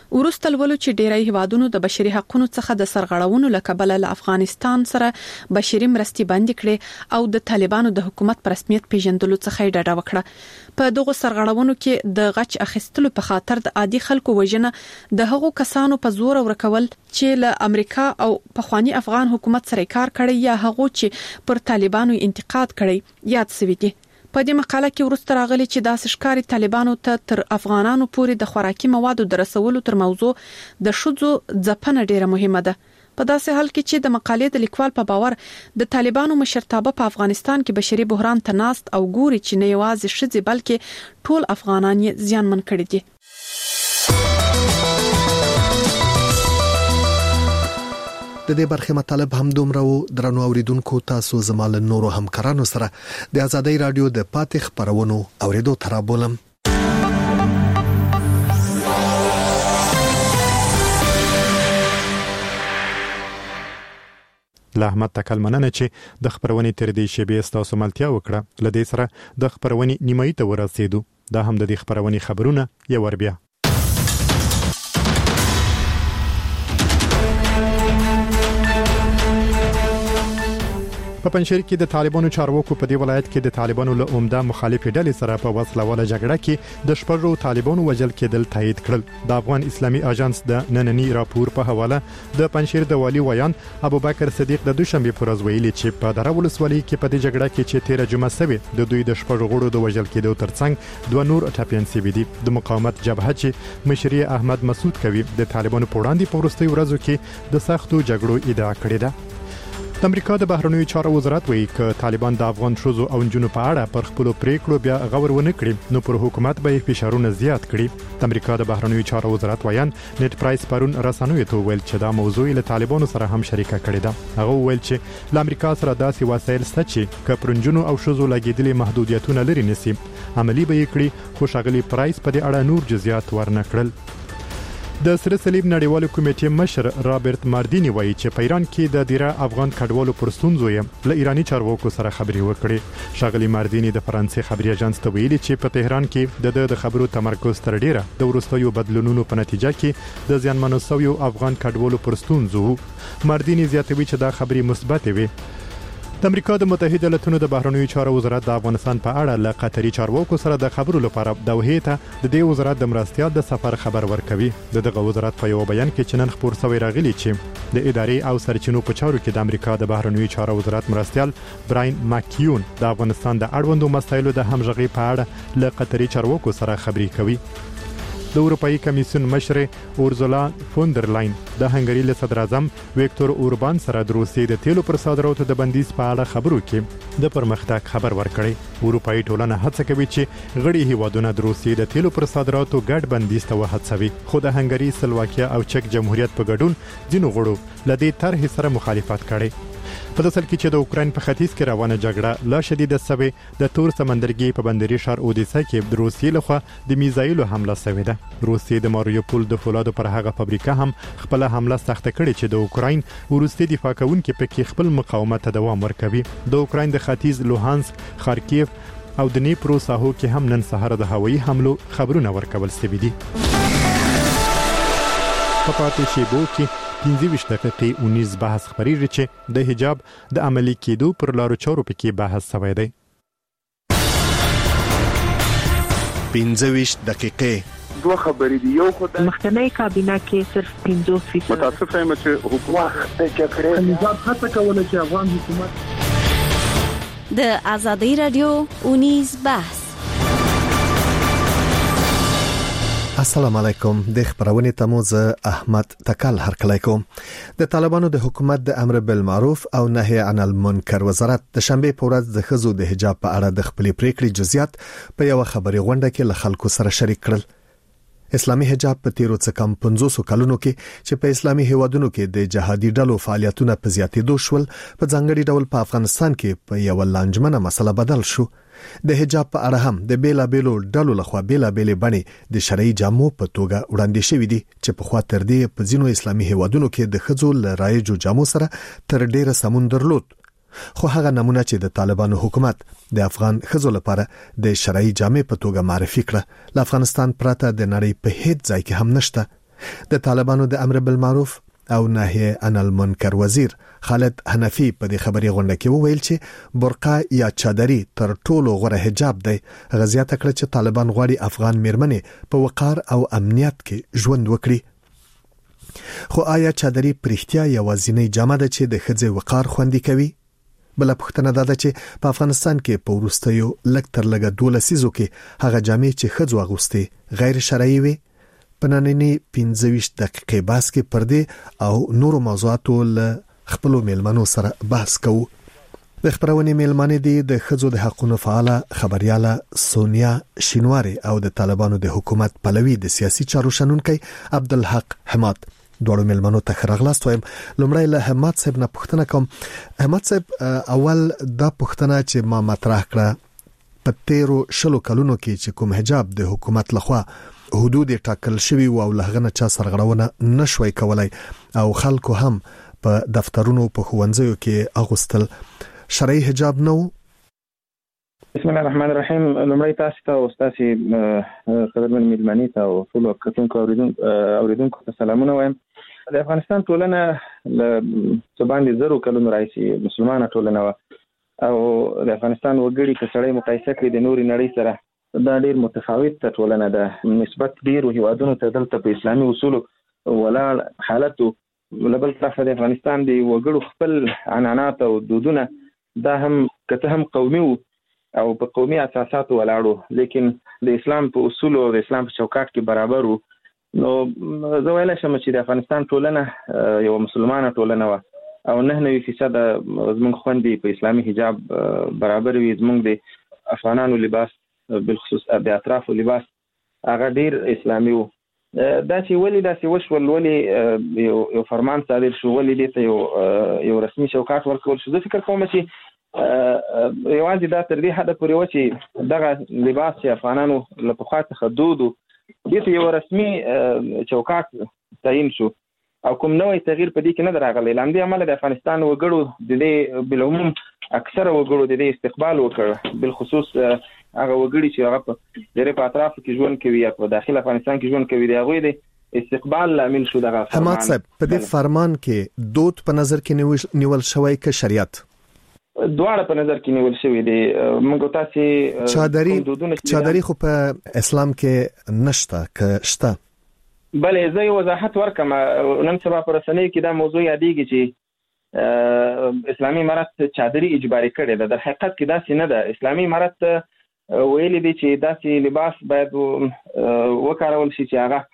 ورسته ولو چې ډیری هیوادونو د بشري حقوقو څخه د سرغړونو لکبل له افغانستان سره بشري مرستې بند کړي او د طالبانو د حکومت پر رسمیت پیژندلو څخه ډډه وکړه. په دغه سرغړونو کې د غچ اخیستلو په خاطر د عادي خلکو وژنه، د هغو کسانو په زور ورکول چې له امریکا او پخوانی افغان حکومت سره کار کړی یا هغه چې پر طالبانو انتقاد کړی یاد شوی دي. په دې مقاله کې ورسته راغلي چې د اشکاري طالبانو ته تر افغانانو پورې د خوراکي موادو د رسولو تر موضوع د شذو ځپنه ډیره مهمه ده. په داسې حال کې چې د مقالې د لیکوال په باور د طالبانو مشرتابه په افغانستان کې بشري بحران ته ناست او ګوري چې نه یوازې شذې بلکې ټول افغانان یې زیانمن کړي دي. د دې برخه مطالب هم دومره وو. درنو اوریدونکو، تاسو زموږ نورو همکارانو سره د آزادۍ رادیو د پاتې خبرونو اوریدو ترابولم. له احمد تکل مننه چې د خبرونې تر دې شیبې تاسو ملتیا وکړه. لدې سره د خبرونې نیمایي ته ورسېدو. دا هم د دې خبرونې خبرونه یو ور بیا. په پنځیر کې د طالبانو چارواکو په دې ولایت کې د طالبانو له عمده مخالفې ډلې سره په وسله واله جګړه کې د شپږو طالبانو وژل کېدل تایید کړل. د افغان اسلامي اژانس د نننی راپور په حواله د پنځیر د والی ویان ابوبکر صدیق د دوشنبه پر ورځ ویلي چې په دره ولسوالۍ کې په دې جګړه کې چې 13 جمعه سوي د دوی د شپږو غړو د وژل کېدو ترڅنګ دوه نور ټاپیان سوي دي. د مقاومت جبهه چې مشري احمد مسعود کوي د طالبانو په وړاندې په ورستي ورځو کې د سختو جګړو ادعا کړې ده. د امریکا د بهرنیو چارو وزارت وایي چې طالبان د افغان شوزو او جنونو په اړه پر خپل پریکړو بیا غور ونه کړي نو پر حکومت به فشارونه زیات کړي. د امریکا د بهرنیو چارو وزارت وایي نت پرایس پرون رسنوي ته ویل چې دا موضوع له طالبانو سره هم شریکه کړې ده. هغه ویل چې ل امریکا سره داسې وسایل شته چې کپرنجونو او شوزو لګیدلې محدودیتونه لري نسی عملی به کړي. خو شغلي پرایس په دې اړه نور جزئیات ورنکړل. د سره صلیب نړیوال کمیټې مشر رابرټ ماردینی وایي چې په ایران کې د ډیره افغان کډوالو پر ستونزو یې له ایرانی چارواکو سره خبري وکړي. شغلی ماردینی د فرانسې خبري اژانس ته ویلي چې په تهران کې د خبرو تمرکز تر ډیره د وروستیو بدلونونو په نتیجه کې د ځانمنو سویو افغان کډوالو پر ستونزو. ماردینی زیاتوي چې دا خبري مثبت وي. د امریکا د متحده ایالاتونو د بهرنیو چارو وزارت د افغانستان په اړه له قطري چارواکو سره د خبرو لپاره دوحې ته د دې وزارت د مرستيال د سفر خبر ورکوي. دغه وزارت په یو بیان کې چنن خبر سوی راغلی چې د ادارې او سرچینو په چارو کې د امریکا د بهرنیو چارو وزارت مرستيال براین ماکیون د افغانستان د اړوندو مسایلو د همغږي په اړه له قطري چارواکو سره خبري کوي. د اروپאי کمیسیون مشر اورزولا فوندرلاین د هنګری له صدر اعظم ویکتور اوربان سره د روسیې د تیلو پر صادراتو د بندیز په اړه خبرو کې د پرمختګ خبر ورکړي. اروپאי ټولنه هڅه کوي چې غړي هیوادونه د روسیې د تیلو پر صادراتو ګډ بندیز ته وهڅوي. خو د هنګری، سلواکیا او چک جمهوریت په ګډون ځینو غړو لدې طرح سره مخالفت کړي. په داسل کې چې د اوکرين په ختیځ کې روانه جګړه لا شدیده سوي د تور سمندرګي په بندري شهر اودیسا کې د روسیې لخوا د میزایلو حمله شوې ده. روسیې د ماریوپول د فولادو پر هغه فابریکه هم خپل حمله سخته کړې چې د اوکرين ورستي دفاع کوونکي پکې خپل مقاومت ته دوام ورکوي. د اوکرين د ختیځ لوهانسک، خارکیف او د نیپرو ساحو کې هم نن سهار د هوایي حملو خبرونه ورکول شوي دي. په پاتې شیبو کې 15 دقیقې 19 بحث خبريږي چې د حجاب د عملی کېدو پر لارو چارو پکې بحث شوی دی. 15 دقیقې دوه خبرې دي. یو خدای مخکنی کابینه کې صرف 50% متاسف یم چې حکومت د جګړې نظام هڅه کوله چې افغان حکومت د آزادۍ رادیو 19 بحث. السلام علیکم. د خبرونه تموز احمد تکل هرکلی کوم. د طالبانو د حکومت د امر بالمعروف او نهي عن المنکر وزارت د شنبه په ورځ د خزو د حجاب په اړه د خپل پریکړې جزئیات په یو خبري غونډه کې له خلکو سره شریک کړل. اسلامي حجاب په تیرو څه کم 500 کلونو کې چې په اسلامي هیوادونو کې د جهادي ډلو فعالیتونه په زیاتېدو شول، په ځانګړي ډول په افغانستان کې په یو لانجمنه مسله بدل شو. د حجاب په اړه هم د بیلابېلو ډلو لخوا بیلابېلې بڼې د شرعي جامو په توګه وړاندې شوې دي چې په خوا تر دې په ځینو اسلامي هیوادونو کې د خځو لرایجو جامو سره تر ډیره سمون درلود. خو هغه نمونه چې د طالبانو حکومت د افغان خځو لپاره د شرعي جامې په توګه معرفي کړه، له افغانستان پرته د نړۍ په هیڅ ځای کې هم نشته. د طالبانو د امر بالمعروف او نهي عن المنکر وزیر خالد حنفی په دې خبري غونډه کې وویل چې برقع یا چادري تر ټولو غوره حجاب دی. غزيات کړ چې طالبان غواړي افغان میرمنې په وقار او امنیت کې ژوند وکړي. خو آیا چادري پرختیا یوازینی جامه ده چې د ښځې وقار خوندي کوي؟ بل پوښتنه ده چې په افغانستان کې په وروستیو لږ تر لږه 12 لسیزو کې هغه جامې چې ښځو اغوستي غیر شرعي وي. په نننۍ 15 دقیقې بحث کې پر دې او نورو موضوعاتو له خپلو میلمنو سره بحث کوو. د خبرونې میلمنې دي د ښځو د حقوقو فعاله خبرياله سونیا شینواری او د طالبانو د حکومت پلوي د سیاسي چارو شنونکي عبدالحق حماد. دوړو میلمنو ته خراغلاست وایم. لومړی له حماد صاحب نه پوښتنه کوم. حماد صاحب اول دا پوښتنه چې ما مطرح کړه په تیرو 20 کلونو کې چې کوم حجاب د حکومت لخوا حدود ټاکل شوی او لهغه چا سرغړونه نشوي کولای او خلکو هم په دفترونو په خوندزیو کې اغوستل شرعي حجاب نو. بسم الله الرحمن الرحیم. لمړی تاسو ته او تاسو خبرمن میلمنې ته او ټول کتونکو اوریدونکو ته سلامونه وایم. د افغانستان ټولنه له باندې زرو کلونو راځي مسلمانه ټولنه او د افغانستان وګړي که سړی مقایسه کړي د نوري نړۍ سره دا ډیر متفاوت ټولنه ده نسبت ډیرو هیوادونو ته دلته په اسلامي اصولو ولاړ حالت لبل طرفه د افغانستان دی وګړو خپل عنعنات او دودونه دا هم کته هم قومي او په قومي اساساتو ولاړو لیکن د اسلام په اصولو او د اسلام په چوکاټ کې برابر وو. نو زه ویل شم چې د افغانستان ټولنه یو مسلمانه ټولنه و او 99% زموږ خوندې په اسلامي حجاب برابر وي. زموږ د افغانانو لباس بالخصوص د اطرافو لباس هغه ډیر اسلامي وو. دا چې ولې دا چې وشول ولې یو فرمان صادر شو ولې دې ته یو رسمي چوکاټ ورکول شو. زه فکر کوم چې یوازې دا تر دې حد پورې و چې دغه لباس چې افغانانو له پخوا څخه دود دې ته یو رسمي چوکاټ تعین شو او کوم نوې تغییر په دې کې نه راغلی. لامدې عمله د افغانستان وګړو د دې بالعموم اکثره وګړو د دې استقبال وکړ بالخصوص هغه وګړي چې هغه په ډېر په اطرافو کې ژوند کوي یا په داخل افغانستان کې ژوند کوي د هغوی د استقبال لامل شو. دغه حماد صاحب په دې فرمان کې دود په نظر کې نیول شوی که شریعت؟ دواړه په نظر کې نیول شوی دي. موږ تاسو چادري خو په اسلام کې نشته که شته؟ بلې زه یو وضاحت ورکم. نن سبا پر رسنیو کې دا موضوع یادېږي چې اسلامي امارت چادري اجباري کړي ده. در حقیقت کې داسې نه ده. اسلامي امارت ویلي دي چې داسې لباس باید وکارول شي چې هغه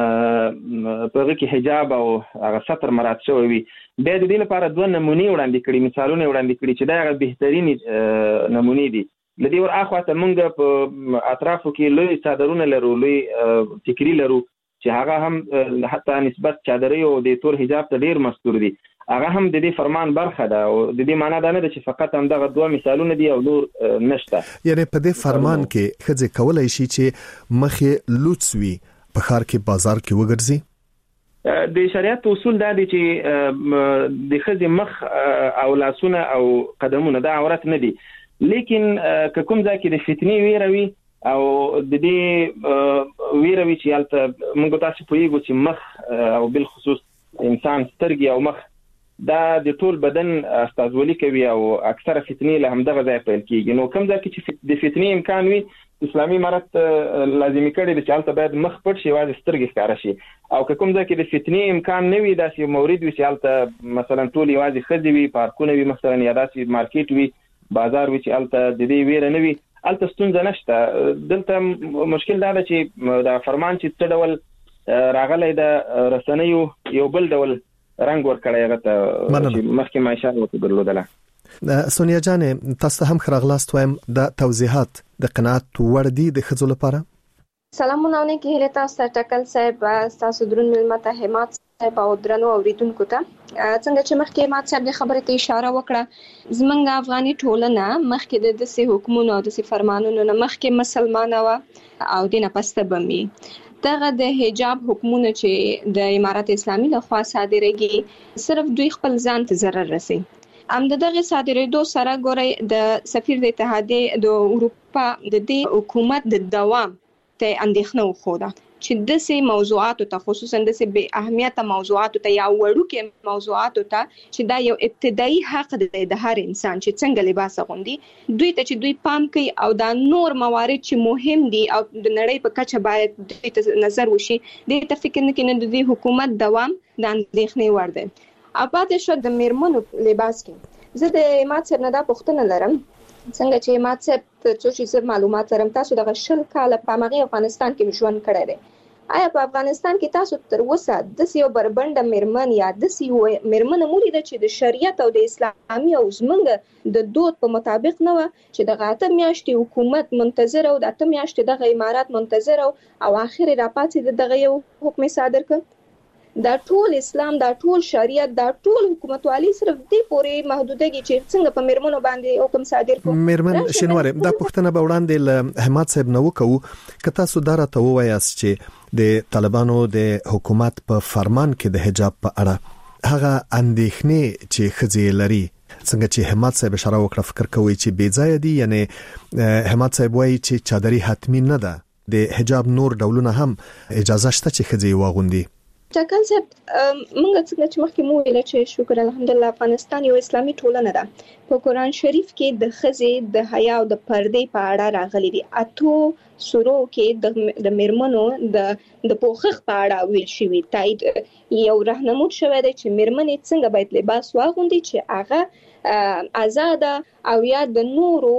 په هغه کې حجاب او هغه ستر مراد شوی وي. بیا د دې لپاره دوه نمونې وړاندې کړي مثالونه وړاندې کړي چې دا هغه بهترین نمونې دي. لدې ور اخواته موږ په اطرافو کې لوی چادرونه لرو لوی فکری لرو چې هغه هم حتی نسبت چادري او د تور حجاب ته ډیر مستور دي. هغه هم د دې فرمان برخه ده او د دې معنی دا نه ده چې فقط هم دغه دوه مثالونه دي او نور نشته. یعنی په دې فرمان کې ښځې کولای شي چې مخې لوڅوي په ښار کې بازار کې وګرځي؟ د شریعت اصول دا دي چې د ښځې مخ او لاسونه او قدمونه دا عورت نه دي. لیکن که کوم ځای کې د فتنې ویره وي او د دې ویره وي چې هلته موږ تاسو پوهیږو چې مخ او بالخصوص انسان سترګې او مخ دا د ټول بدن استازولي کوي او اکثره فتنې له همدغه ځای پیل کیږي. نو کوم ځای کې چې د فتنې امکان وي اسلامي امارت لازمي کړی دی چې هلته باید مخ پټ شي یوازې سترګې ښکاره شي او که کوم ځای کې د فتنې امکان نه وي داسې مورد وي چې هلته مثلا ټول یوازې ښځې وي پارکونه وي مثلا یا داسې مارکیټ وي بازار وي چې هلته د دې ویره نه وي هلته ستونزه نشته. دلته مشکل دا ده چې دا فرمان چې څه ډول راغلی د رسنیو یو بل ډول رنګ ورکړی هغه ته مخکې ما اشاره ورته درلودله. سونیا جانې تاسو هم خراغلاست وایم د توضیحات د قناعت وړ دي د ښځو لپاره؟ سلامونه نیکی هیله تاسو ته ټکل صاحب تاسو درون ملمت حماد صاحب او درنو اوریدونکو ته څنګه چې مخکې حماد صاحب د خبرې ته اشاره وکړه زمونږ افغاني ټولنه مخکې د داسې حکومتونو او داسې فرمانونو نه مخکې مسلمانه وه او دینه پسته به وي. دغه د حجاب حکمونه چې د امارت اسلامي لخوا صادریږي صرف دوی خپل ځان ته ضرر رسي. ام دغه صادریدو سره ګوري د سفیر د اتحادیه د اروپا د دې حکومت د دوام ته اندېښنه وخوده چې د سي موضوعاتو ته خصوصا د سي به اهمیت موضوعاتو ته یا وړوکې موضوعاتو ته چې دا یو ابتدایي حق دی د هر انسان چې څنګه لباس غوندي دوی ته چې دوی پام کوي او دا نور موارد چې مهم دي او د نړۍ په کچه باید دوی ته نظر وشي د ته فکر نه کینې د دې حکومت دوام د اندېښنې وړ دی. اپاتې شو د میرمنو لباس کې زه د مات سره نه دا پوښتنه لرم څنګه چې مات سره څه چې معلومات لرم تاسو د شل کال په مغربي افغانستان کې ژوند کړی دی. آیا په افغانستان کې تاسو تر اوسه د یو بربنده میرمن یا د یو میرمن مولیده چې د شریعت او د اسلامي او زمونږ د دود په مطابق نه و چې د غاټه میاشتې حکومت منتظر او د اته میاشتې د امارات منتظر او اخر راپاتې دغه یو حکم صادر کړ؟ دا ټول اسلام دا ټول شریعت دا ټول حکومتوالي صرف دې پورې محدودګي چې څنګه په میرمنو باندې حکم صادر کو. میرمن شینواره دا پوښتنه به وړاندې له حماد صاحب نو وکړو که تاسو دا راته ووایاست چې د طالبانو د حکومت په فرمان کې د حجاب په اړه هغه اندېښنې چې خځې لري څنګه چې حماد صاحب اشاره وکړه فکر کوي چې بې ځای دي یعنی حماد صاحب وایي چې چادري حتمی نه ده د حجاب نور ډولونه هم اجازه شته چې خځې واغوندي. ټاکل صاحب موږ څنګه چې مخکې مو ویل چې شکر الحمدلله افغانستان یو اسلامي ټولنه ده. په قرآن شریف کې د خزې د حیا او د پردې په اړه راغلي دي. اتو سورو کې د میرمنو د پوښښ په اړه ویل شوی تایید یو راهنمود شوی دی چې میرمنې څنګه باید لباس واغوندي چې هغه آزاد او یا د نورو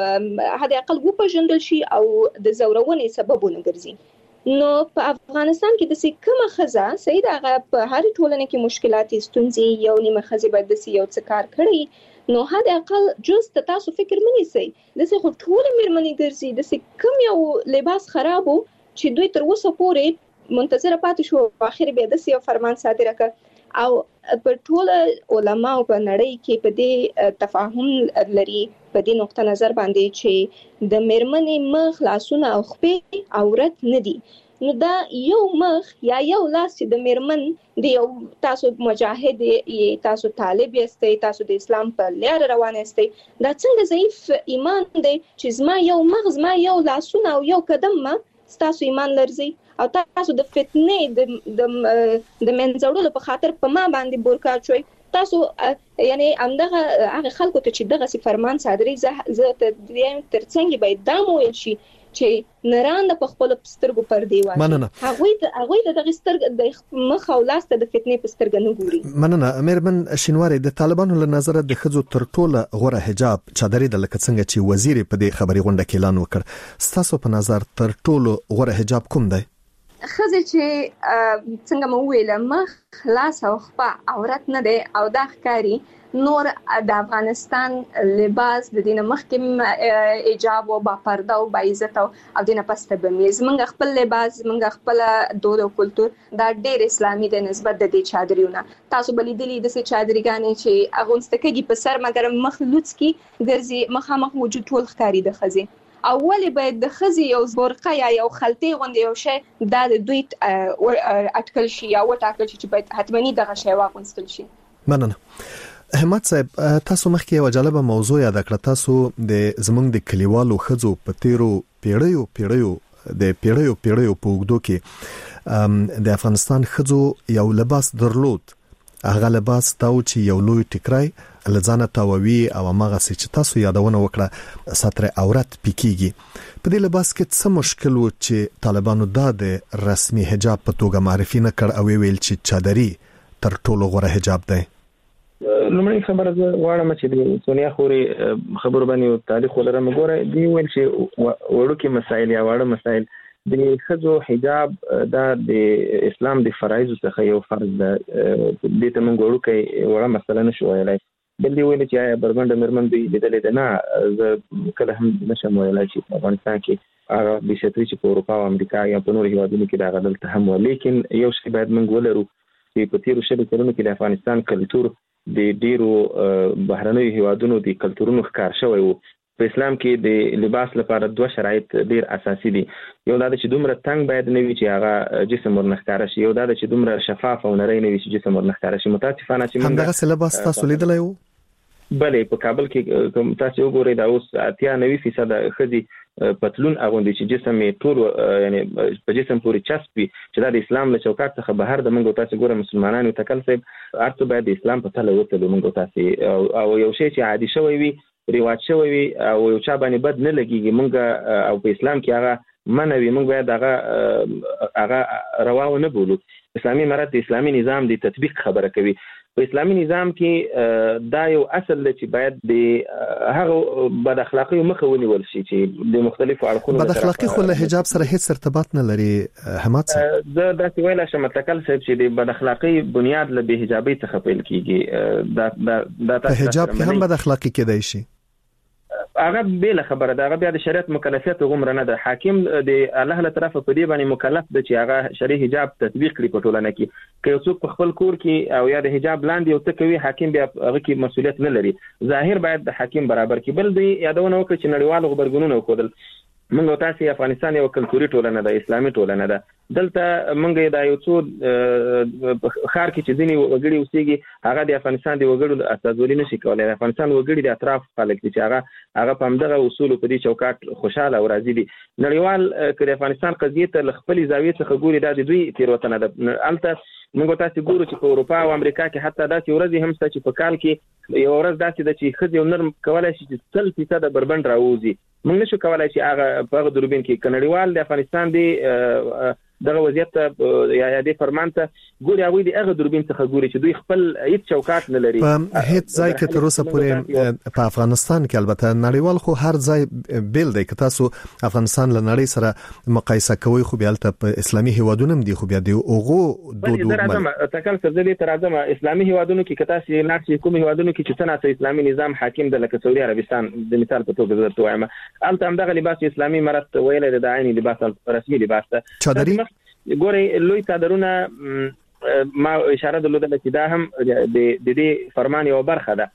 حد اقل وپېژندل شي او د زورونې سببونه ګرځي. نو په افغانستان کې د کومه خزه سید هغه په هر ټولنه کې مشکلات ستونزې یو نیمه خزه باید د یو څه کار کړی نو حد اقل جز تاسو فکر منی سي د خو ټول میرمنې ګرځي د کوم یو لباس خرابو چې دوی تر اوسه پورې منتظر پاتې شو اخر به د یو فرمان صادر کړ او په ټول علما او په نړۍ کې په دې تفاهم لري په دې نقطه نظر باندې چې د میرمنې مخ لاسونه او خپې عورت نه دي. نو دا یو مخ یا یو لاس د میرمن دی یو تاسو مجاهد یې تاسو طالب یې تاسو د اسلام په لار روان یې دا څنګه ضعیف ایمان دی چې زما یو مغز ما یو لاسونه او یو قدم ما تاسو ایمان لرزي او تاسو د فتنې د منځوړلو په خاطر په ما باندې بورکا چوي تاسو یعنی همدغه هغه خلکو ته چې دغه فرمان صادري زه تر څنګه باید دا ویل شي چې نران په خپل سترګو پردې وایي هغه د دغه سترګ د مخ او لاس ته د فتنې په سترګ نه ګوري. مننه میرمن شینواره د طالبانو له نظر د خزو تر ټوله غوره حجاب چادرې د لکه څنګه چې وزیر په دې خبري غونډه کې اعلان وکړ ستاسو په نظر تر ټوله غوره حجاب کوم دی؟ خزه چې څنګه مو ویل مخ لاس او خپه عورت نه دی او دا ښکاری نور د افغانستان لباس د دینه مخکې حجاب او با پرده او با عزت او دینه پسته بمیز منګ خپل لباس منګ خپل دود او کلچر دا ډېر اسلامي د نسبت د دې چادرونه تاسو بلیدلی د سې چادرګانې چې اغونستکږي په سر مګر مخ لوڅ کی ګرځي مخامخ وجود ټول ښکاری د خزي اولی باید د خزي یو برقه یا یو خلطې غوندي یو شی د دوی اټکل شي یا وټاکل شي چې باید حتمني دغه شی واغونستل شي. مننه. حماد صاحب تاسو مخکې یو جالبه موضوع یاد کړه تاسو د زمونږ د کلیوالو خزو په تیرو پیړیو په وګړو کې د افغانستان خزو یو لباس درلود هغه لباس تاو چې یو لوی ټکرای لزانه تاووي او هغه چې تاسو یادونه وکړه ستر عورت پکېږي په دې لباس کې څه مشکل و چې طالبانو د رسمي حجاب په توګه معرفي نه کړ او ویل چې چادري تر ټولو غوره حجاب دی. لومړی خبره زه غواړم چې د سونیا خوري خبرو باندې تاریخ ولرم ګوره دی ویل چې وړوکی مسائل یا واړه مسائل د خزو حجاب دا د اسلام د فرایض څخه یو فرض ده د ته موږ وړوکی وړه مسله نشو ویلای بل دی ویل چې آیا بربنده میرمن دی لیدلې ده نه زه کله هم نشم ویلای چې په افغانستان کې هغه د شتري چې په اروپا او امریکا یا په نورو هیوادونو کې دا غدل هم و لیکن یو شی باید موږ ولرو چې په تیرو شلو کلونو کې د افغانستان کلچر د ډیرو بهرنیو هیوادونو د کلچرونو ښکار شوی وو. په اسلام کې د لباس لپاره دوه شرایط ډیر اساسي دي. یو دا چې دومره تنگ باید نه وي چې هغه جسم ورنښکاره شي، یو دا چې دومره شفاف او نری نه وي چې جسم ورنښکاره شي. متاسفانه چې همدغه لباس تاسو لیدلی وو؟ بلې په کابل کې تاسو وګورئ دا اوس 90% خدي پتلون اغوندي چې جسم یې ټول یعنی په جسم پورې چسپي چې د اسلام له چوکاټ څخه بهر د منګو تاسو ګوره مسلمانانو تکل صاحب ارته باید اسلام په تله وته منګو تاسو او یو شی چې عادي شوی وي ریواج شوی وي او یو چا باندې بد نه لګيږي منګه او په اسلام کې هغه منوي موږ باید هغه رواو نه بولو. اسلامي امارت د اسلامي نظام د تطبیق خبره کوي. په اسلامي نظام کې دا یو اصل دی چې باید د هغه بد اخلاقی مخه ونیول شي چې د مختلفو اړخونو بد اخلاقی خو له حجاب سره هیڅ ارتباط نه لري. حماد صاحب زه دا ویل شم تکل صاحب چې د بد اخلاقی بنیاد له به حجابي څخه پیل کیږي. دا په حجاب کې هم بد اخلاقی کېدای شي. هغه بل خبره ده، هغه بیا د شریعت مکلفیت غومره نه ده. حاکم د الله له طرفه په دې باندې مکلف دی چې هغه شرعي حجاب تطبیق کړي په ټولنه کې. که یو څوک په خپل کور کې او یا د حجاب لاندې یو څه کوي، حاکم بیا هغه کې مسؤلیت نه لري. ظاهر باید د حاکم برابر کې. بل دی یادونه وکړي چې نړیوال خبرګونونه وکړل. موږ تاسو افغانستان یو کلتوري ټولنه ده، اسلامي ټولنه ده. دلته موږ دا یو څو خار کې چې ځینی وګړي اوسېږي، هغه د افغانستان د وګړو استازولي نشي کولای. د افغانستان وګړي د اطراف خلک دي چې هغه په همدغه اصول په دې چوکاټ خوشاله او راضي دي. نړیوال که د افغانستان قضیه ته ل خپل زاویې څخه ګوري، دا د دوی تیروتنه ده. البته موږ تاسو ګورو چې په اروپا او امریکا کې حتی داسې ورځې هم شته چې په کال کې یو ورځ داسې ده چې ښځې نرم کولای شي چې 100% بربند راوځي. موږ نشو کولای چې هغه په دوربین کې کنړیوال د افغانستان دی دغه وضعیت یا د فرمان ته ګوري، هغه د هغه دوربین څخه ګوري چې دوی خپل هیڅ چوکاټ نه لري. په هیڅ ځای کې تر اوسه پورې په افغانستان کې البته نړیوال خو هر ځای بیل دی. که تاسو افغانستان له نړۍ سره مقایسه کوئ، خو بیا البته په اسلامي هیوادونو هم دي، خو بیا د اوغو دودو تکل سر دې تر اعظم اسلامي هیوادونو کې کتا سي ناکسي کوم هیوادونو کې چې څنګه اسلامي نظام حاکم د لکه سعودي عربستان د مثال په توګه درته وایم، البته هم دغه لباس اسلامي مرت ویل د عیني لباس رسمي لباس ته چادري ګوري لوی صدرونه. ما اشاره درلوده چې دا هم د دې فرمان یو برخه ده.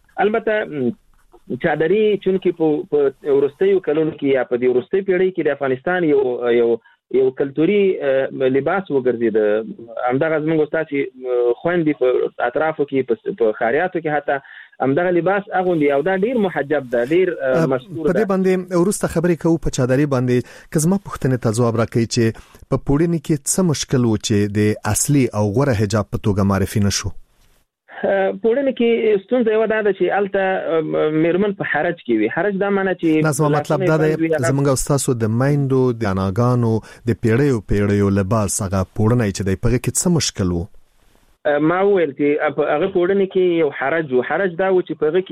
البته چادري چونکی په ورستیو کلونو کې یا په دې ورستۍ پیړۍ کې د افغانستان یو کلتوري لباس وګرځید. همدغه زموږ استاد خويندې په اطرافو کې په خاریاتو کې حتی همدغه لباس اغوندي او دا ډیر محجب ده، ډیر مشهور ده. په دې باندې ورسته خبرې کوو په چادري باندې. کزما پوښتنه ته جواب راکړي چې په پوړنی کې څه مشکل و چې د اصلي او غوره حجاب په توګه معرفي نشو؟ پوړنی کې ستونزه یو ده چې الته میرمن په حرج کې وي. حرج دا معنی چې نظم مطلب دا دی زمونږ استادو د مایندو د اناګانو د پیړیو لباس هغه پوړنی چې د پغه کې څه مشکل وو. ما ویل چې هغه پوړنی کې یو حرج دا و چې پغه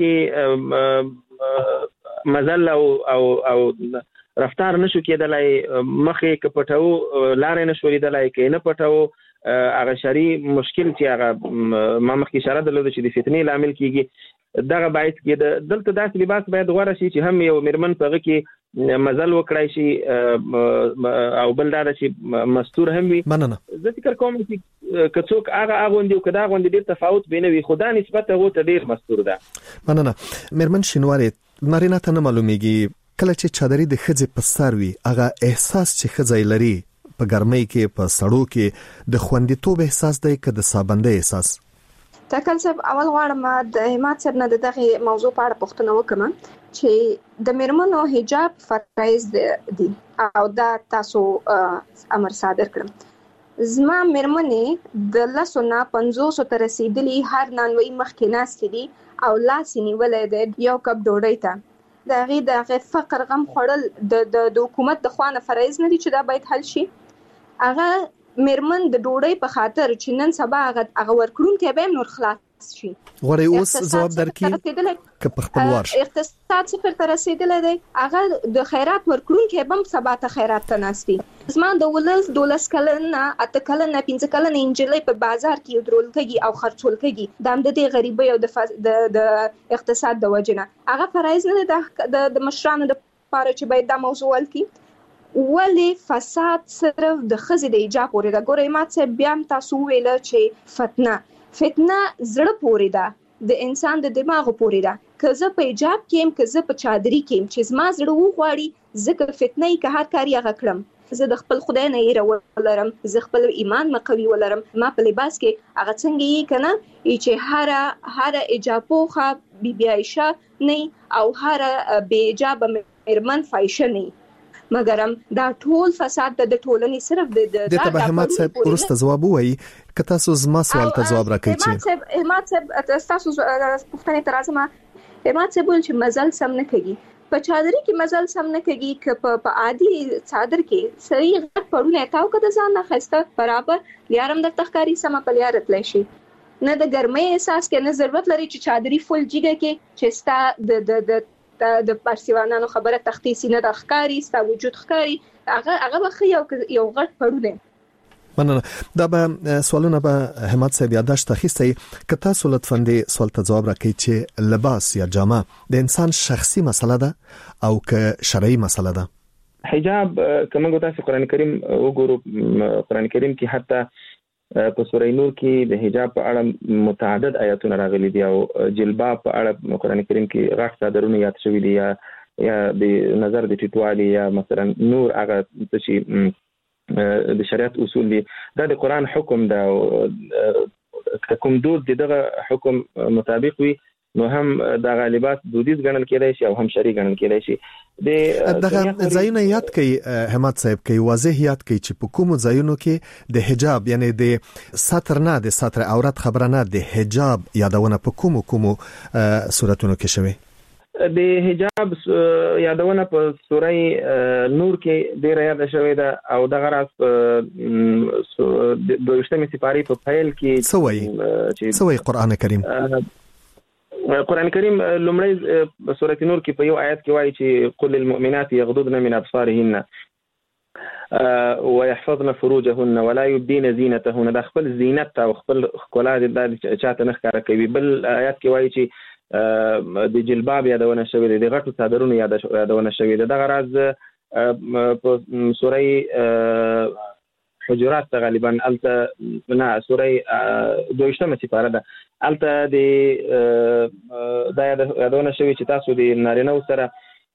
کې مزل او رفتار نشو کېدلای، مخې کپټاو لارې نشو لیدلای، کې نه پټاو هغه شری مشکل چې هغه ما مخکې اشاره درلوده چې د فتنې لامل کیږي. دغه باعث کې دلته داسې لباس باید غوړه شي چې هم یو میرمن په هغه کې مزل وکړای شي او بل دا چې مستور هم وي. مننه. زه فکر کوم چې کڅوک هغه غوندي او کدا غوندي ډیر تفاوت بینوي، خدا نسبت هغه ته ډیر مستور ده. مننه. میرمن شینواری نارینه ته نه معلومیږي کله چې چادري د خځې په سر وي، هغه احساس چې خځې لري په ګرمۍ کې په سړو کې د خوندیتوب احساس دی که د سابندۍ احساس؟ تکل صاحب اول غواړم د حماد صاحب نه دغه موضوع په اړه پوښتنه وکړم چې د میرمنو حجاب فرایض دي او دا تاسو امر صادر کړم. زما میرمنې د 150 تر رسیدلی هر نانوي مخکې ناستې دي او لاس نیولې ده یو کپ ډوډۍ ته. دغه فقر غم خړل د حکومت د خوانه فرایض نه دي چې دا باید حل شي. هغه میرمن د ډوډۍ په خاطر چې نن سبا هغه ورکړون کې به نور خلاص شي. غوړې اوس جواب درکې که په خپل ورش اقتصاد صفر ته رسیدلې دی، هغه د خیرات ورکړون کې به سبا ته خیرات ته ناستي. زما د ولز 12 کلنه 8 کلنه 15 کلنه انجلۍ په بازار کې درول کېږي او خرڅول کېږي د همدې غریبۍ او د اقتصاد د وجنه. هغه فرایض نه د مشرانو د لپاره چې باید دا موضوع ولکي. ولی فساد صرف د خزې د ایجاب پورې ده. ګورئ ما څه بیا تاسو ویل چې فتنه زړه پورې ده، د انسان د دماغ پورې ده. که زه په ایجاب کېم، که زه په چادري کېم، چې زما زړه وغواړي ځکه فتنه یې که هر کاری هغه کړم. زه د خپل خدای نه یې ولرم، زه خپل ایمان مقوي ولرم، ما په لباس کې هغه څنګه یې کنه چې هر اجابوخه بی عائشہ نه او هر بی اجاب مرمن فایشه نه، مګرم دا ټول فساد د ټولنې صرف د ته احمد صاحب ورسته جواب وایي که تاسو زما سوال ته جواب راکړئ. چې احمد صاحب تاسو پوښتنه ترازمه احمد صاحب ول چې مزل سم نه کوي په چادري کې مزل سم نه کوي که په عادي چادر کې سړی غټ پړونه تاو کده ځان نه خسته برابر لیارم د تخکاری سم په لیارت لشي نه د ګرمۍ احساس کې نه ضرورت لري چې چادري فل جګه کې چې ستا د پارسیوانانو خبره تختی سینه د ښکاری ستا وجود ښکاری هغه بخي یو غټ پړونه. مننه. دا به سوالونه به احمد صاحب یاداشت اخیستی که تاسو لطفاً دې سوال ته جواب راکړئ چې لباس یا جامه د انسان شخصي مسله ده او که شرعي مسله ده؟ حجاب کومه تاسو قرآن کریم وګورو، قرآن کریم کې حتی په سورې نور کې د حجاب په اړه متعدد آیاتونه راغلي دي او جلباب په اړه قرآن کریم کې غټ صدرونه یاد شوي دي یا د نظر د ټیټوالي یا مثلا نور هغه چې د شریعت اصول دي، دا د قرآن حکم ده. کوم دود دغه حکم مطابق وي نو هم د غالبات دودیز ګڼل کېدای شي او هم شرعي ګڼل کېدای شي. دغه ځایونه یاد کړئ احمد صاحب، کې واضح یاد کړئ چې په کومو ځایونو کې د حجاب یعنی د ستر نه د ستر عورت خبره نه د حجاب یادونه په کومو صورتونو کې شوی. د حجاب یادونه په سورې نور کې ډیر یاد شوی ده او دغه راز د 22مې سپارې په فایل کې سوي قرآن کریم قرآن کریم لومړی سورۃ نور کې په یو آیت کې وایي چې قل للمؤمنات يغضضن من ابصارهن ويحفظن فروجهن ولا يبدين زينتهن، د خپل زینت او خپل ښکلا د چاته نه ښکاره کوي. بل آیت کې وایي چې د جلباب یادونه شوې ده، د غټو څادرونو یادونه شوې ده. دغه راز په سورې حجرات غالبا الته نه سورې 22مه سپاره ده، الته د یادونه شوې چې تاسو د نارینه سره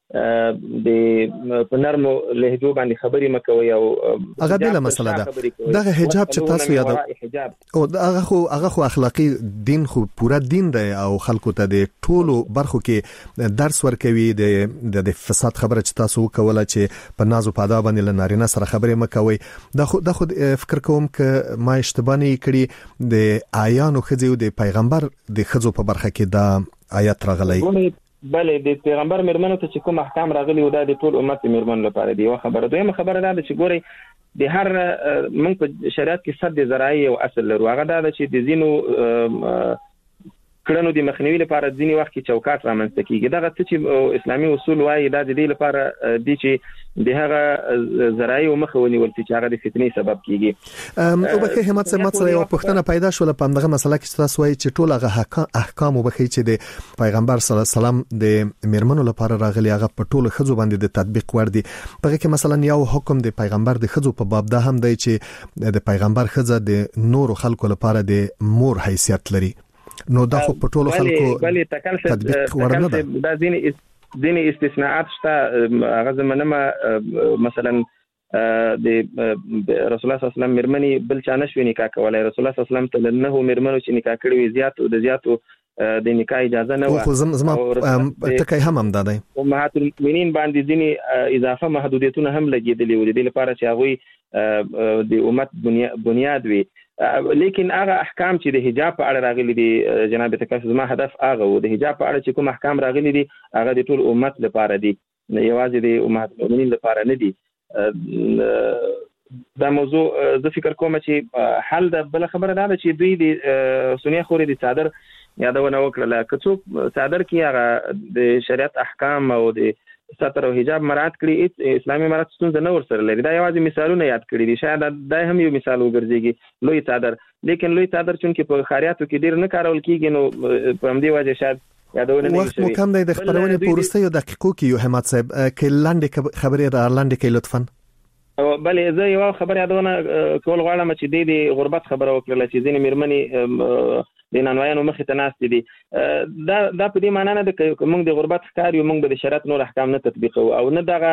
د په نرمو لهجو باندې خبرې مکوي او هغه بل مسله ده. دغه حجاب چې تاسو یادو او هغه خو اخلاقی دین خو پورا دین دی او خلکو ته د ټولو برخو کې درس ورکوي د فساد خبره چې تاسو وکوله چې په نازو پادا باندې لنارینه سره خبرې مکوي. دا خو فکر کوم ک ما اشتباه نه کړی د آیانو خځو د پیغمبر د خځو په برخه کې دا آیات راغلی. بله د پیغمبر مرمنو ته چې کوم احکام راغلي و دا د ټول امت مرمن لپاره دی. یو خبره دویمه خبره دا چې ګوري د هر موږ په شریعت کې صد ذرایع او اصل لرو. هغه دا چې د زینو کړنو د مخنیوي لپاره ځینی وخت کې چوکاټ رامنځته کیږي. دغه څه چې اسلامي اصول وایي دا د دې لپاره دی چې د هغه ذرایع مخه ونیول چې هغه د فتنې سبب کیږي. او بخې همت سمات سره یو پښتنه پیدا شول په دغه مسله کې تاسو وایي چې ټول هغه احکام وبخې چې د پیغمبر صلی الله علیه وسلم د میرمنو لپاره راغلي هغه په ټول خځو باندې د تطبیق ور دي. په کې مثلا یو حکم د پیغمبر د خځو په باب ده هم دی چې د پیغمبر خځه د نور خلکو لپاره د مور حیثیت لري. نو دا خو په ټولو خلکو تطبیق ورنه ده. دا ځینې استثناءات شته. هغه زمونږ مثلا د رسول الله صلی الله علیه وسلم مرمنی بل چا نشوي نکاح کولای. رسول الله صلی الله علیه وسلم ته نه مرمنو چې نکاح کړي وي زیاتو د نکاح اجازه نه و. خو زما ټکی هم دا دی امهات المؤمنین باندې ځینې اضافه محدودیتونه هم لګیدلي و د دې لپاره چې هغه د امت بنیاد وي. لیکن هغه احکام چې د حجاب په اړه راغلي دي جناب تکاس زما هدف هغه و د حجاب په اړه چې کوم احکام راغلي دي هغه د ټول امت لپاره دي، یوازې د امهات المؤمنین لپاره نه دي. دا موضوع زه فکر کوم چې حل د بل خبره ده چې دوی د سنیه خوري د صادر یادونه وکړه. که څوک صادر کې هغه د شریعت احکام او د ستر او حجاب مراعات کړي اسلامي مراعات ستونزه نه ورسره لري. دا یوازې مثالونه یاد کړي دي، شاید دا هم یو مثال وګرځيږي لوی صادر. لیکن لوی صادر چې په خاریاتو کې ډیر نه کارول کیږي نو په همدې وجه شاید یادونه نه وخت مو کم دی. د خبرونې په وروستیو دقیقو کې یو همت صاحب کې لاندې خبرې را لاندې کې لطفاً. بلې زه یو خبر یادونه کول غواړم چې د غربت خبره وکړه چې ځینې میرمنې د نانوایانو مخې ته ناست دي. دا په دې معنی نه ده چې موږ د غربت ښکار یو، موږ به د شریعت نور احکام نه تطبیقوو او نه دغه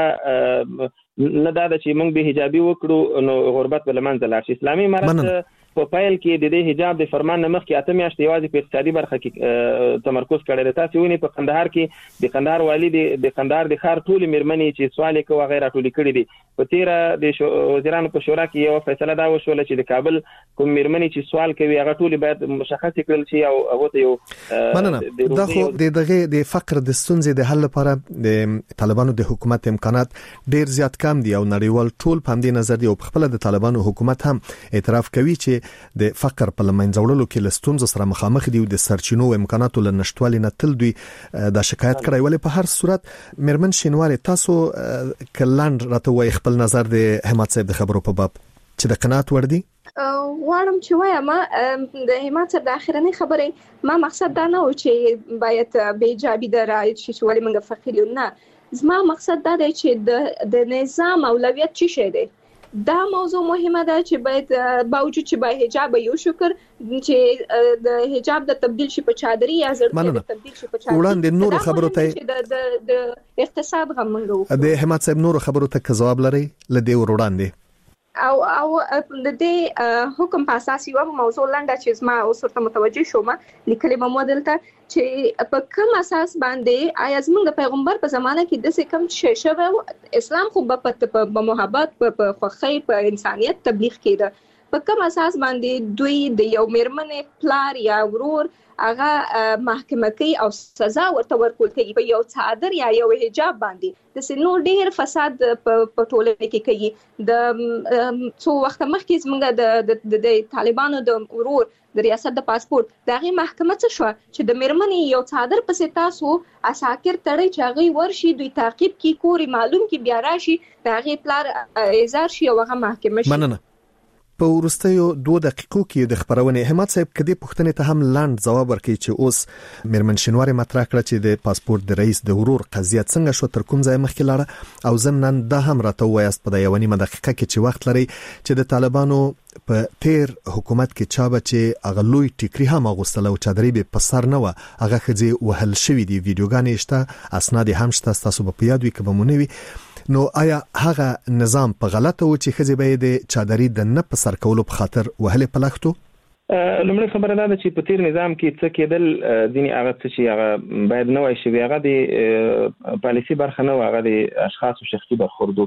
نه دا چې موږ به حجابي وکړو نو غربت به له منځه لاړ شي. اسلامي امارت په پایل کې د دې حجاب د فرمان نه مخکې 8 میاشتې یوازې په اقتصادي برخه کې تمرکز کړی دی. تاسو ونی په قندهار کې د قندهار والی د قندهار د ښار ټولې مېرمنې چې سوال یې کوي غیر ټولې کړې دي. په تیره د وزیرانو په شورا کې یو فیصله دا وشوله چې د کابل کوم مېرمنې چې سوال کوي هغه ټولې باید مشخص کړل شي او هغه ته یو مننه. دا خو د فقر د ستونزې د حل لپاره د طالبانو د حکومت امکانات ډیر زیات کم دي او نړیوال ټول په همدې نظر دی او خپل د طالبانو حکومت هم اعتراف کوي چې د فقر په لمنځه وړلو کې لستونزو سره مخامخ دي او د سرچینو او امکاناتو له نشټوالي نه تل دوی دا شکایت کړی. ولې په هر صورت مېرمن شینواری تاسو کلاند راته وای خپل نظر د همت صاحب د خبرو په باب چې د قناعت ور دي وایم چې وایم د همت صاحب د اخرنۍ خبرې ما مقصد دا نه و چې باید بیجابي درایت شي چې ولې موږ فقیر یو. نه زما مقصد دا دی چې د نظام اولویت څه شي دی. دا موضوع مهمه ده چې باید باوجود چې باید حجاب یو شکر چې د حجاب د تبديل شي په چادري یا زړه د تبديل شي په چادري. وړاندې نور خبرو ته د اقتصاد غو منغو د همت صاحب نور خبرو ته جواب لري لدی وړاندې او د دې حکم په اساس یو موضوع لنډه چې ما اوس ورته متوجه شوم لیکلي مودل ته چې په کوم اساس باندې آیا زموږ د پیغمبر په زمانه کې د څه کم شې شوه اسلام خو په محبت په خوښۍ په انسانيت تبلیغ کړي. په کوم اساس باندې دوی د یو مېرمنې پلار یا ورور هغه محکمه کوي او سزا ورته ورکول کوي په یو څادر یا یو حجاب باندې. د سينو ډیر فساد په ټولنه کې کوي. د څو وخت مخکې زموږ د طالبانو د ورور د ریاست د پاسپورت دغه محکمه څه شو چې د مېرمنې یو څادر پسې تاسو اساکر تړي چې هغه ورشي دوی تعقیب کی کوري معلوم کی بیا راشي دغه پلار اعزار شي او هغه محکمه شي. مننه. په ورستیو 2 دقیقو کې د خبرونه همت صاحب کدي پوښتنې ته هم لاند جواب ورکړي چې اوس مېرمن شینواری مطرح کړ چې د پاسپورت د رئیس د ورور قضیه څنګه شو تر کوم ځای مخکې لاړه او زمنن دا هم راته وایست په یو نیمه دقیقه کې چې وخت لري چې د طالبانو په تیر حکومت کې چا بچي اغلوی ټیکری هم اغوستله او چادرې به په سر نه و هغه خځې وهل شوې دي ویډیوګانې شته اسناد هم شته تاسو په یاد وي کبمونوي. نو آیا هغه نظام په غلطه و چې خځې به د چادرې د نه په سر کولو په خاطر وهله پلختو؟ لومړی خبره ده چې په تیر نظام کې څه کېدل دیني هغه چې هغه باید نه وای شي هغه د پالیسي برخه نه هغه د اشخاص او شخصي برخوردو.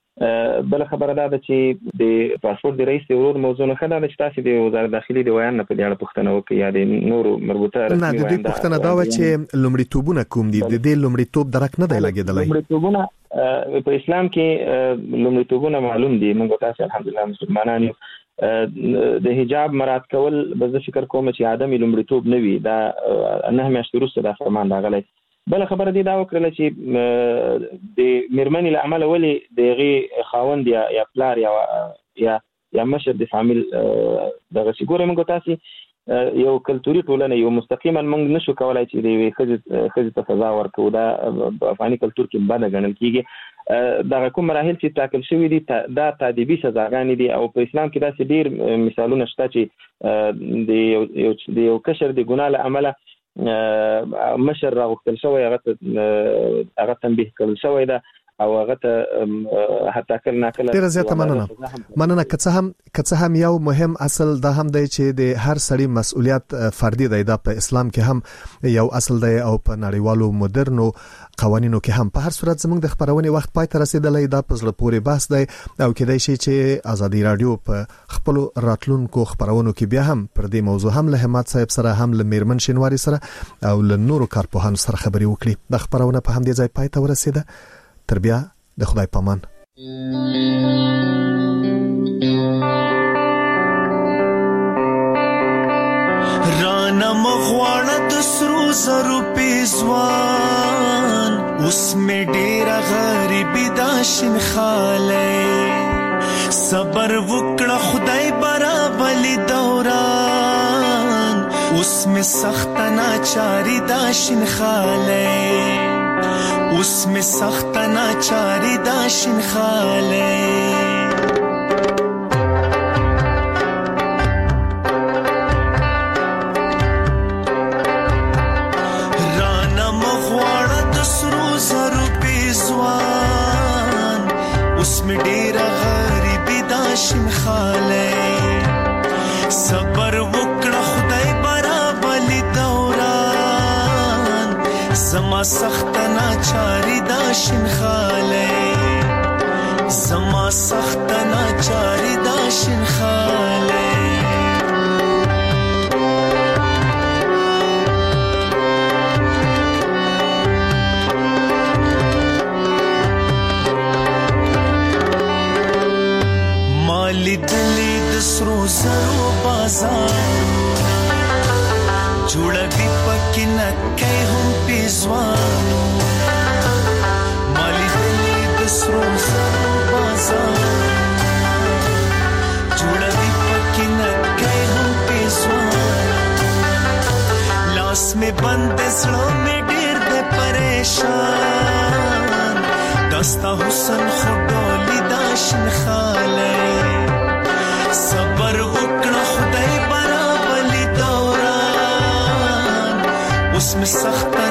بل خبره ده چې د پاسپورت د رئیس ورور موضوع نه خدای چې تاسو د وزارت داخلي د ویان په اړه پوښتنه وکړئ یا د نورو مربوطه رسمي ویان. نه د دې پوښتنه دا و چې لومړیتوبونه کوم دي د دې لومړیتوب درک نه دی لګیدلی. لومړیتوبونه په اسلام کې لومړیتوبونه معلوم دي. موږ تاسو الحمدلله مسلمانان یو. د حجاب مراعات کول به زه فکر کوم چې ادمي لومړیتوب نه وي. دا نه همیشه وروسته د فرمان راغلی. بل خبره دی دا وکړه چې د مېرمنې له عمله ولې دغه خاوند یا پلار یا مشر د فامیل دغه څنګه موږ تاسو یو کلتوري ټولنه یو مستقیما موږ نشو کولای چې د خځې ته سزا ورکړو. دا په افغاني کلتور کې بد ګڼل کیږي. دا کوم مراحل چې ټاکل شوی دي دا تادیبي سزاګانې دي او په اسلام کې دا ډیر مثالونه شته چې د یو کشر د ګناه له عمله مشر راغوښتل شوی هغه تنبیه کړل شوی ده او هغه ته حتی کله ناکله ډیر زیاته مننه که هم یو مهم اصل دا هم دی چې د هر سړي مسؤلیت فردي دی. دا په اسلام کې هم یو اصل دی او په نړیوالو مدرنو قوانینو کې هم. په هر صورت زموږ د خبرونې وخت پای ته رسیدلی. دا په زړه پورې بحث دی او کېدای شي چې آزادي رادیو په خپل راتلونکو خبرونو کې بیا هم پر دې موضوع هم له همت صاحب سره هم له مېرمن شینواری سره او له نورو کارپوهانو سره خبرې وکړي. د خبرونه په همدې ځای پای ته ورسیده. تر بیا د خدای پامان. رانا مغواړه د سرو زرو پیزوان اوس مې ډېره غریبي دا شین خالی صبر وکړه خدای برابرلی دوران اوس مې سخت ناچاری دا شین خالی اوس می سخت ناچاری دا شین خاله شین خاله صبر وکړه خدای برابر دوران زما سخت ناچاری دا شین خاله زما سخت ناچاری دا شین خاله مالی دلی د سرو زرو بازار جوړوي پکې نکې هم پیزوانو مالی دلی د سرو زرو بازار جوړوي پکې نکې هم پیزوانو لاس می بند زړه می ډېر د پریشان دستا حسن خډولې دا شین خاله صبر وکړه خدای برابر دوران اوس می سخت